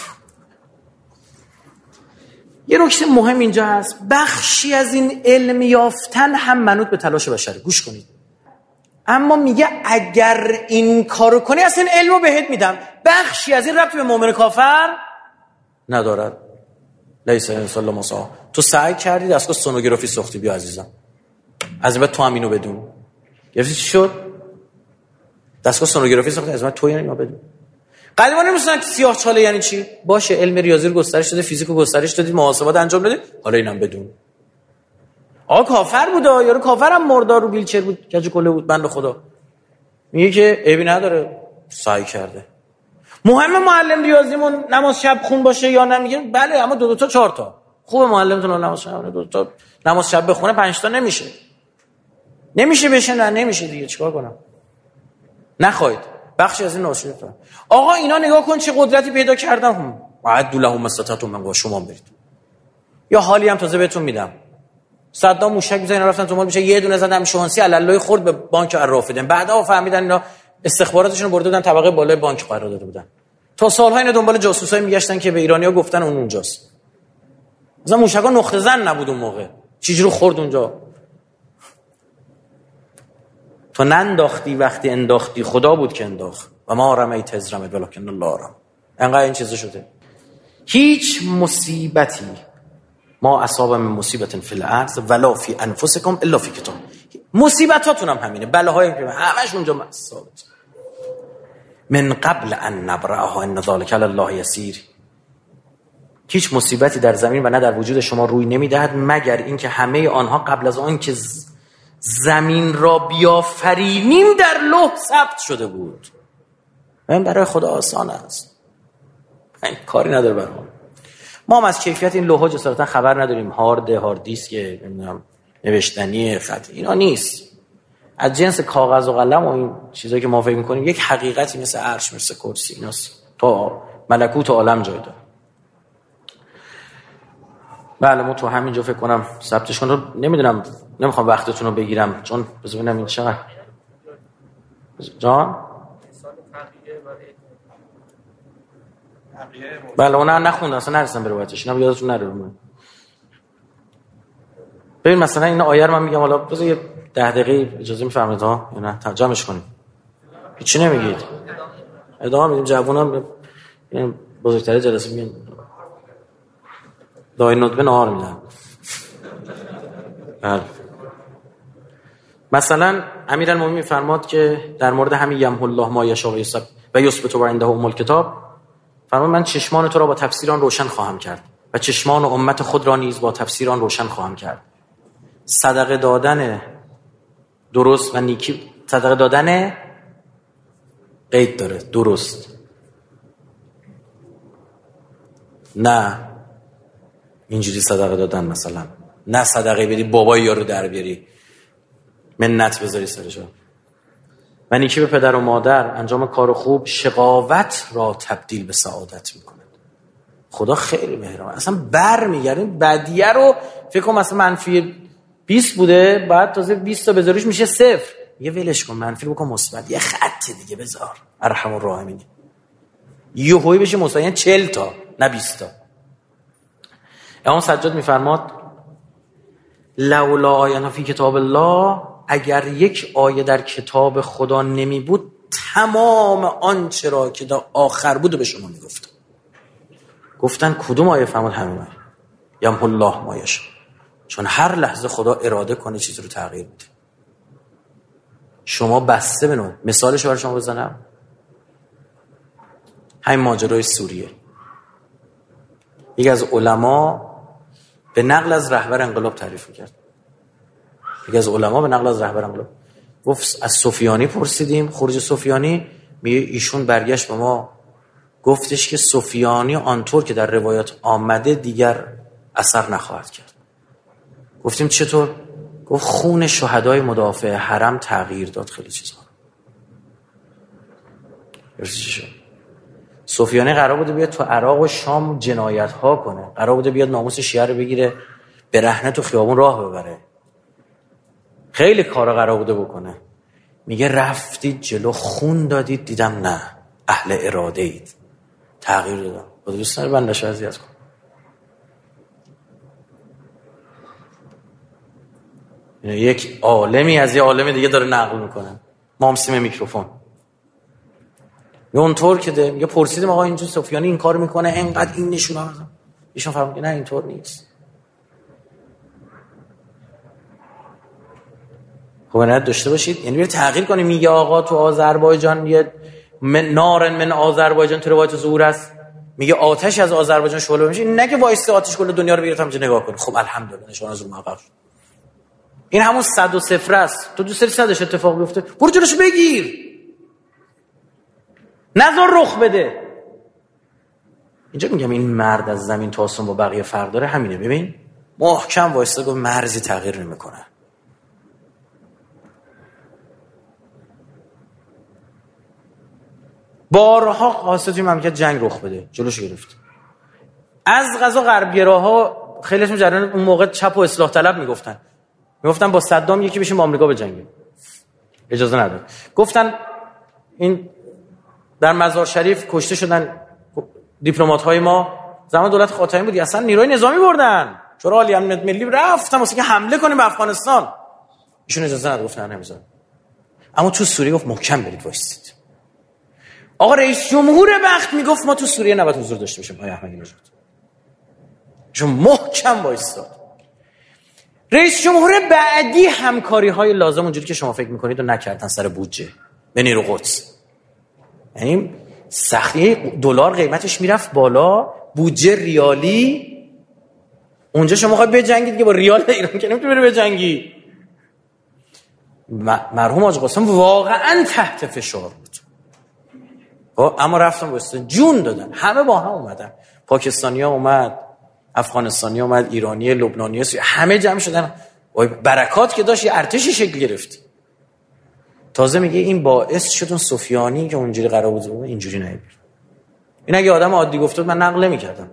یه نکته مهم اینجا هست، بخشی از این علم یافتن هم منوط به تلاش بشره. گوش کنید. اما میگه اگر این کارو کنی اصلا این علمو بهت میدم. بخشی از این ربطی به مؤمن کافر ندارد. لیس انسان لمسا. تو سعی کردی دستگاه سونوگرافی ساختی، بیا عزیزم از بعد تو هم اینو بدون. گرفتی چی شد؟ دستگاه سونوگرافی ساختی از بعد تو اینو بدون. قدیما نمی‌دونن که سیاه چاله یعنی چی؟ باشه علم ریاضی رو گسترش داده، فیزیک رو گسترش دادی، محاسبات انجام دادی، حالا اینم بدون. آقا کافر بود، یارو کافرم مردار رو ویلچر بود، کج کله بود بنده خدا. میگه که عیبی نداره سعی کرده. مهم معلم ریاضیمون نماز شب خون باشه یا نمیگیم بله، اما دو دو تا چهار تا خوبه معلمتون نماز شب دو تا نماز شب بخونه، پنج تا نمیشه نمیشه بشه نه نمیشه دیگه چیکار کنم؟ نخواید بخشی از این ناشید. آقا اینا نگاه کن چه قدرتی پیدا کردن. وعد لهم استطاعتم من با شما برید. یا حالی هم تازه بهتون میدم، صدام موشک میزنن رفتن تو مال میشه یه دونه زدن شانسی علالای خورد به بانک الرافدین، بعدا فهمیدن اینا استخباراتشون رو برده بودن طبقه بالای بانک قرار داده بودن. تا سالها اینا دنبال جاسوسای میگشتن که به ایرانی‌ها گفتن اون اونجاست. مثلا موشکا نقطه زن نبود اون موقع، چجوری خورد اونجا؟ تو ننداختی وقتی انداختی، خدا بود که انداخت. و ما رمیت اذ رمیت ولکن الله رمی. انقدر این چیزا شده. هیچ مصیبتی ما اصاب من مصیبت فی الارض ولا فی انفسکم الا فی کتاب. مصیبتاتون هم همینه، بلاهای همش اونجا ثابت. من قبل ان نبرأها ان ذلک علی الله یسیر. هیچ مصیبتی در زمین و نه در وجود شما روی نمیدهد مگر اینکه همه آنها قبل از آن که زمین را بیافرینیم در لوح ثبت شده بود. این برای خدا آسان است، این کاری نداره برای ما. ما هم از کیفیت این لوح‌ها جسارتا خبر نداریم. هارد هارد دیسک نمیدونم نوشتنی خط اینا نیست، از جنس کاغذ و قلم و این چیزایی که ما فکر می‌کنیم یک حقیقتی مثل عرش مثل کرسی ایناست، تا ملکوت عالم جای داره. بله ما تو همینجا فکر کنم ثبتش کنم. نمیدونم، نمیخوام وقتتون رو بگیرم چون بذار ببینم این چقدر جان. بله اون نخوندم اصلا نرسیدم به روایتش، اینا یادتون نره. ببین مثلا این آیه رو من میگم، حالا بذار یه ده دقیقه اجازه میفرمایید ها یا نه ترجمهش کنیم؟ هیچ نمیگید، ادامه میدیم. جوونا این بزرگتر جلسه میگن دای ندبه نهار میدن. بله مثلا امیرالمومنین فرماد که در مورد همین یمحو الله ما یشاء و یثبت و عنده ام الکتاب، فرمان من چشمان تو را با تفسیر آن روشن خواهم کرد و چشمان و امت خود را نیز با تفسیر آن روشن خواهم کرد. صدقه دادن درست و نیکی، صدقه دادن قید داره، درست نه اینجوری صدقه دادن، مثلا نه صدقه بدی بابای یارو در بیاری منت بذاری سرش. و نیکی به پدر و مادر، انجام کار خوب شقاوت را تبدیل به سعادت میکنه. خدا خیلی مهربان، اصلا بر میگردیم بدیه رو فکر کنم مثلا منفی بیست بوده بعد تازه بیست تا بذاریش میشه صفر، یه ولش کن منفی بکن مثبت، یه خط دیگه بذار ارحم الراحمین، یه هوی بشه مثبت، یعنی چهل تا نه بیست تا. امام سجاد میفرماد لولا آیه فی کتاب الله، اگر یک آیه در کتاب خدا نمی بود تمام آنچه را که در آخر بود به شما میگفتم. گفتن کدوم آیه؟ فرمود همین آیه یمحو الله ما یشاء، چون هر لحظه خدا اراده کنه چیزی رو تغییر میده. شما بسته بنوید. مثالش برای شما بزنم، همین ماجرای سوریه. یکی از علما به نقل از رهبر انقلاب تعریف میکرد. یکی از علما به نقل از رهبر انقلاب گفت از سفیانی پرسیدیم، خروج سفیانی، میگه ایشون برگشت به ما گفتش که سفیانی آنطور که در روایات آمده دیگر اثر نخواهد کرد. گفتیم چطور؟ گفت خون شهدای مدافع حرم تغییر داد خیلی چیزا. درسته چی شد؟ سفیانی قرار بوده بیاد تو عراق و شام جنایت ها کنه، قرار بوده بیاد ناموس شیعه رو بگیره به رهنه تو خیابون راه ببره، خیلی کارا قرار بوده بکنه. میگه رفتید جلو خون دادید، دیدم نه اهل اراده اید، تغییر دادم. خود دوست نداره بندش اذیت کنم. یک عالمی از یه عالم دیگه داره نقل میکنه، ما هم سیم میکروفون یه اونطور که ده میگه پرسیدیم آقا اینجور سفیانی این کار میکنه اینقدر این نشونه ها، ایشون فرمود نه اینطور نیست. خب باید داشته باشید، یعنی بیاید تغییر کنید. میگه آقا تو آذربایجان یه من نارن من آذربایجان تو روایت ظهور است، میگه آتش از آذربایجان شعله میشه، نه که وایس آتش کل دنیا رو بگیره همینجا نگاه کنه. خب الحمدلله نشون از اون موقع این همون صد و صفر است. تو دوست داری صدش اتفاق بیفته برو جلوش بگیر، نذار رخ بده. اینجا میگم این مرد از زمین تا آسمون با بقیه فرق داره، همینه. ببین محکم وایساد گفت مرزی تغییر نمیکنه. بارها قاصد توی مملکت جنگ رخ بده، جلوش گرفت. از قضا غربگراها خیلیشون جریان اون موقع چپ و اصلاح طلب میگفتن میگفتن با صدام یکی بشیم با آمریکا بجنگیم، اجازه نداد. گفتن این در مزار شریف کشته شدن دیپلمات‌های ما زمان دولت خاتمی بود، اصلا نیروی نظامی بردن، شورای عالی امنیت ملی رفتن واسه که حمله کنیم به افغانستان، ایشون اجازه نداد، گفتن نمیذارم. اما تو سوریه گفت محکم برید وایسید. آقا رئیس جمهور وقت میگفت ما تو سوریه نباید حضور داشته باشیم، آقای احمدی نژاد چون محکم وایساد. رئیس جمهور بعدی همکاری‌های لازم اونجوری که شما فکر می‌کنید رو نکردن سر بودجه به نیرو قدس. یعنی سختی دلار قیمتش میرفت بالا، بودجه ریالی، اونجا شما خواهید بجنگید که با ریال ایران که نمیتونی بری بجنگی. مرحوم حاج قاسم واقعا تحت فشار بود، اما رفتن واسه جون دادن، همه با هم اومدن، پاکستانی‌ها اومد، افغانستانی‌ها اومد، ایرانی، لبنانی، همه جمع شدن. برکات که داشت یه ارتشی شکل گرفت. تازه میگه این باعث شد اون سفیانی که اونجوری قرار بود اینجوری نهید. این اگه آدم عادی گفته من نقل نمی‌کردم.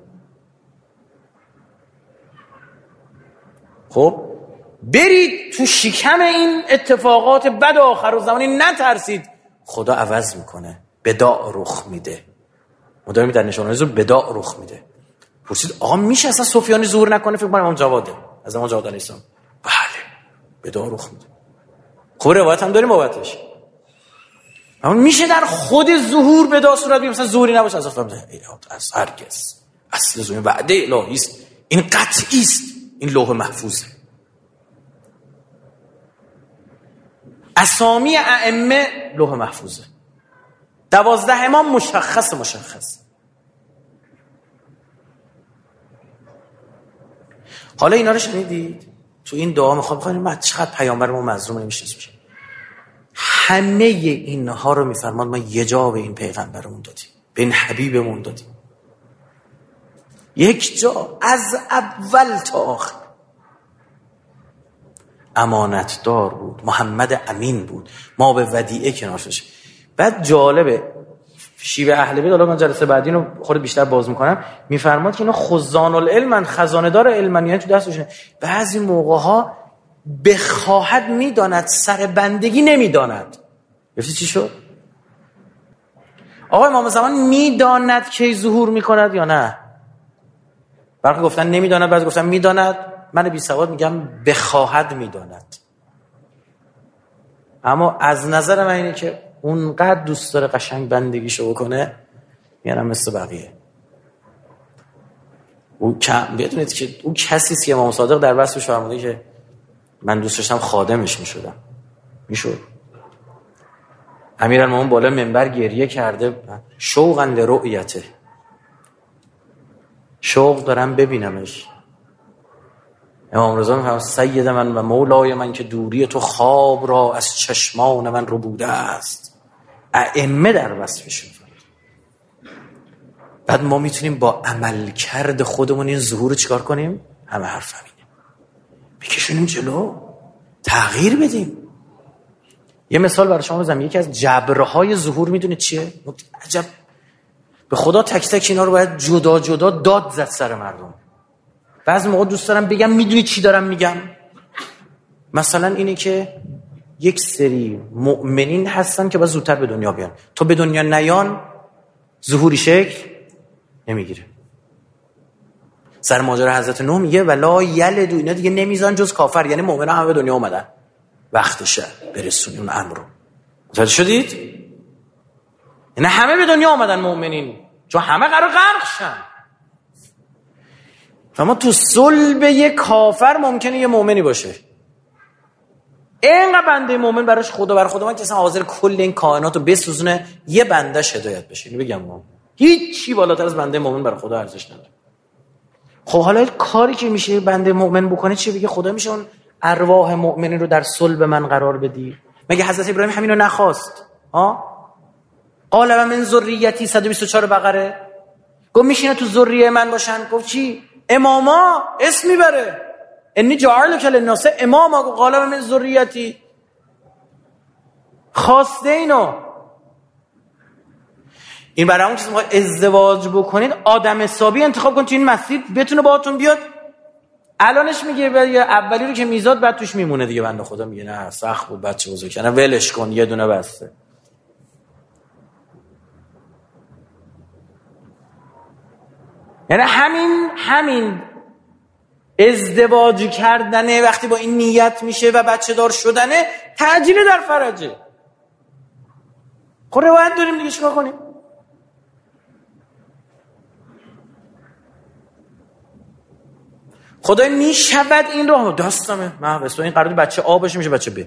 خب برید تو شکم این اتفاقات بد آخر الزمانی، نترسید، خدا عوض میکنه، بداع رخ میده. مدام در نشانه زور بداع رخ میده. پرسید آقا میشه اصلا سفیانی ظهور نکنه؟ فکر کنم امام جواده از امام جواد علیه السلام. بله بداع رخ میده. خب روایت هم داریم بابتش. اما میشه در خود ظهور بداع صورت بگیره، مثلا ظهوری نباشه از افراد از هرگز. اصل ظهور وعده الهی است، این قطعی است، این لوح محفوظه. اسامی ائمه لوح محفوظه، دوازده امام مشخص مشخص. حالا اینا رو شنیدید؟ تو این دعا میخوام بخونیم ما چقدر پیامبر ما مظلوم نمیشناسیم میشه. همه اینها رو میفرماد ما یه جا به این پیغمبرمون دادیم، به این حبیبمون دادیم، یک جا از اول تا آخر. امانتدار بود، محمد امین بود، ما به ودیعه کنارش. بعد جالبه شیوه اهل بیت، حالا من جلسه بعدی رو خود بیشتر باز میکنم، میفرماد که اینا خزان العلم، خزانه دار علم، یعنی تو دستشونه. بعضی موقع ها بخواهد میداند، سر بندگی نمیداند. گفتی چی شد؟ آقا امام زمان میداند کی ظهور میکند یا نه؟ برخی گفتن نمیداند، بعضی گفتن میداند. من بی سواد میگم بخواهد میداند. اما از نظر من اینه که اونقدر دوست داره قشنگ بندگیشو بکنه، میارم مثل بقیه. او کم بدونید که او کسی است که امام صادق در وصفش فرموده که من دوست داشتم خادمش میشدم. میشد. امیرالمومنین بالا منبر گریه کرده، شوقا لرؤیته، شوق دارم ببینمش. امام رضا میفرماید سید من و مولای من که دوری تو خواب را از چشمان من ربوده است. ائمه در وصفشون. بعد ما میتونیم با عمل کرد خودمون این ظهور رو چیکار کنیم؟ همه حرف همینه، بکشونیم جلو، تغییر بدیم. یه مثال برای شما بزنم. یکی از جبرهای ظهور میدونید چیه؟ عجب به خدا تک تک اینا رو باید جدا جدا داد زد سر مردم. بعضی موقع دوست دارم بگم میدونی چی دارم میگم؟ مثلا اینه که یک سری مؤمنین هستن که باید زودتر به دنیا بیان، تو به دنیا نیان ظهوری شکل نمیگیره. سر ماجرا حضرت نوح میگه ولا یلدو، اینا دیگه نمیزان جز کافر، یعنی مؤمنا همه به دنیا اومدن، وقتشه برسونیم اون امر رو. متوجه شدید؟ یعنی همه به دنیا اومدن مؤمنین، چون همه قرار غرق شن. اما تو صلب یک کافر ممکنه یه مؤمنی باشه. اینقدر بنده مؤمن براش خدا بر خدا من که اصلا حاضر کل این کائنات رو بسوزونه یه بندش هدایت بشه. اینو بگم ما هیچ چی بالاتر از بنده مؤمن برای خدا ارزش نداره. خب حالا کاری که میشه بنده مؤمن بکنه چی؟ بگه خدا میشه اون ارواح مؤمنین رو در صلب من قرار بدی. مگه حضرت ابراهیم همین رو نخواست؟ ها؟ قال و من ذریتی صد و بیست و چهار بقره. گفت میشینه تو ذریه من باشن. گفت چی؟ اماما اسم میبره، انی جعلک للناس اماما، قال من ذریتی. خواسته اینو. این برای اون کسی که ازدواج بکنید آدم حسابی انتخاب کنید تو این مسیر بتونه باهاتون بیاد. الانش میگه اولی رو که میزاد بعد توش میمونه دیگه. بنده خدا میگه نه سخت بود بچه بزرگ کنه، ولش کن، یه دونه بسته. یعنی همین همین ازدواج کردنه وقتی با این نیت میشه و بچه دار شدنه تعجیل در فرجه. خب روایت داریم دیگه، چیکار کنیم؟ خدای میشود این رو داستانه محبس و این قرار بچه آ باشه میشه بچه ب.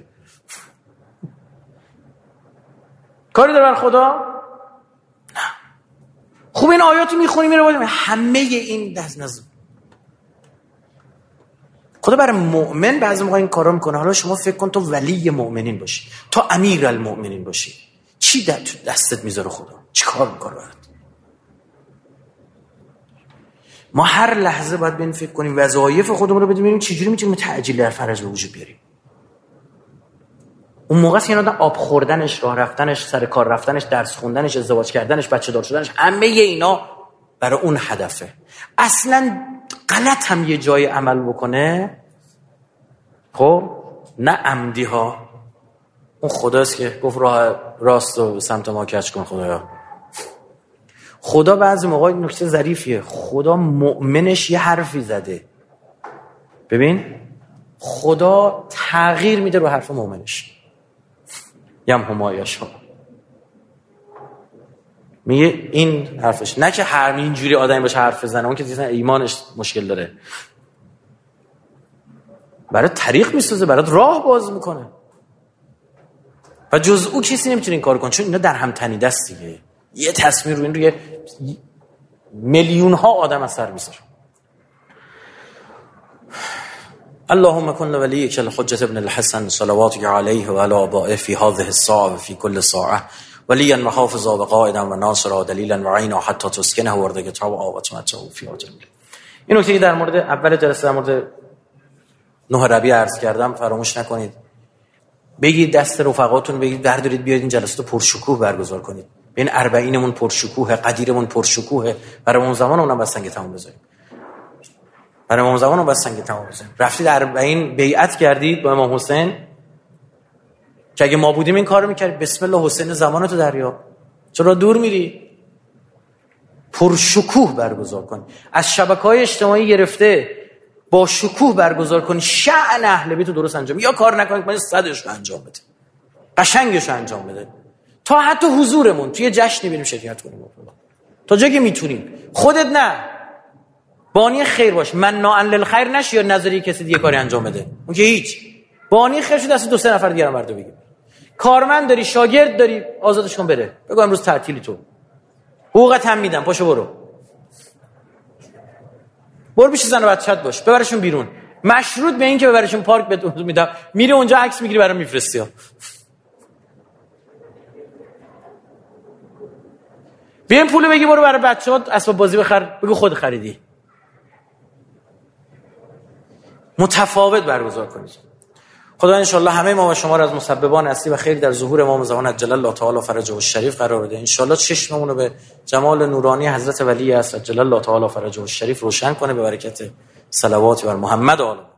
کاری داره بر خدا؟ نه. خوب این آیاتو میخونی میره باید همه این دست نزد. خدا برای مؤمن بعضی موقع این کارا میکنه. حالا شما فکر کن تو ولی مؤمنین باشی، تو امیر المؤمنین باشی، چی در دستت میذاره خدا؟ چی کار میکنه برات؟ ما هر لحظه باید ببین فکر کنیم وظایف خودمون رو بدیم، ببینیم چجوری میتونیم تعجیل در فرج به وجود بیاریم. اون موقع است که آدم آب خوردنش، راه رفتنش، سر کار رفتنش، درس خوندنش، ازدواج کردنش، بچه دار شدنش، همه اینا برای اون هدفه. اصلا غلط هم یه جای عمل بکنه، خب نه عمدی ها، اون خداست که گفت راه راست و سمت ما کج کن. خدایا خدا بعضی موقع نکته ظریفیه، خدا مؤمنش یه حرفی زده، ببین خدا تغییر میده رو حرف مؤمنش. یم همایش ها میگه این حرفش، نه که هر اینجوری آدمی باشه حرف بزنه، اون که دیدن ایمانش مشکل داره، برای طریق میسازه، برای راه باز میکنه و جز او کسی نمیتونه این کار کنه، چون اینا در هم تنیده است دیگه. یه تصمیم رو این روی میلیون ها آدم اثر میذاره. اللهم كن وليك الحجة ابن الحسن صلواتك عليه وعلى آبائه في هذه الساعة وفي كل ساعة وليا وحافظا وقائدا وناصرا ودليلا وعينا حتى تسكنه وردك طوعا وتمتعه في أجر. این نکته که در مورد اول جلسه در مورد نه ربیع عرض کردم فراموش نکنید. بگید دست رفقاتون بگید بردارید بیارید این جلسات رو پرشکوه برگزار کنید. ببین اربعینمون پرشکوه، قدیرمون پرشکوه، برای اون زمان اونم بس سنگ تمام بذاریم. برای امام زمان اون بس سنگ تمام بذاریم. رفتید اربعین بیعت کردید با امام حسین که اگه ما بودیم این کارو میکردیم. بسم الله حسین زمانتو دریا، چرا دور میری؟ پرشکوه برگزار کن، از شبکه‌های اجتماعی گرفته با شکوه برگزار کن. شأن اهل بیت درست انجام، یا کار نکنید من صدش رو انجام بده، قشنگش رو انجام بده، تا حتی حضورمون توی جشنی بریم شرکت کنیم تا جایی که میتونیم. خودت نه، بانی خیر باش، من ناعن للخیر نشی یا نظری کسی دیگه کاری انجام بده، اون که هیچ. بانی خیر شو دست دو سه نفر دیگه هم برده بگیم. کارمند داری، شاگرد داری، آزادش کن بره، بگو امروز تعطیلی، تو حقوقت هم میدم، پاشو برو برو پیش زن و بچه‌ت باش، ببرشون بیرون، مشروط به این که ببرشون پارک بهت میدم، میری اونجا عکس میگیری برام میفرستی ها. بیاین پولو بگی برو برای بچه‌ات اسباب بازی بخر، بگو خود خریدی. متفاوت برگزار کنید. خدا ان شاء الله همه ما و شما را از مسببان اصلی و خیر در ظهور امام زمان عجل الله تعالی فرجه الشریف قرار بده. ان شاء الله چشممون رو به جمال نورانی حضرت ولی عصر عجل الله تعالی فرجه الشریف روشن کنه به برکت صلوات بر محمد و آل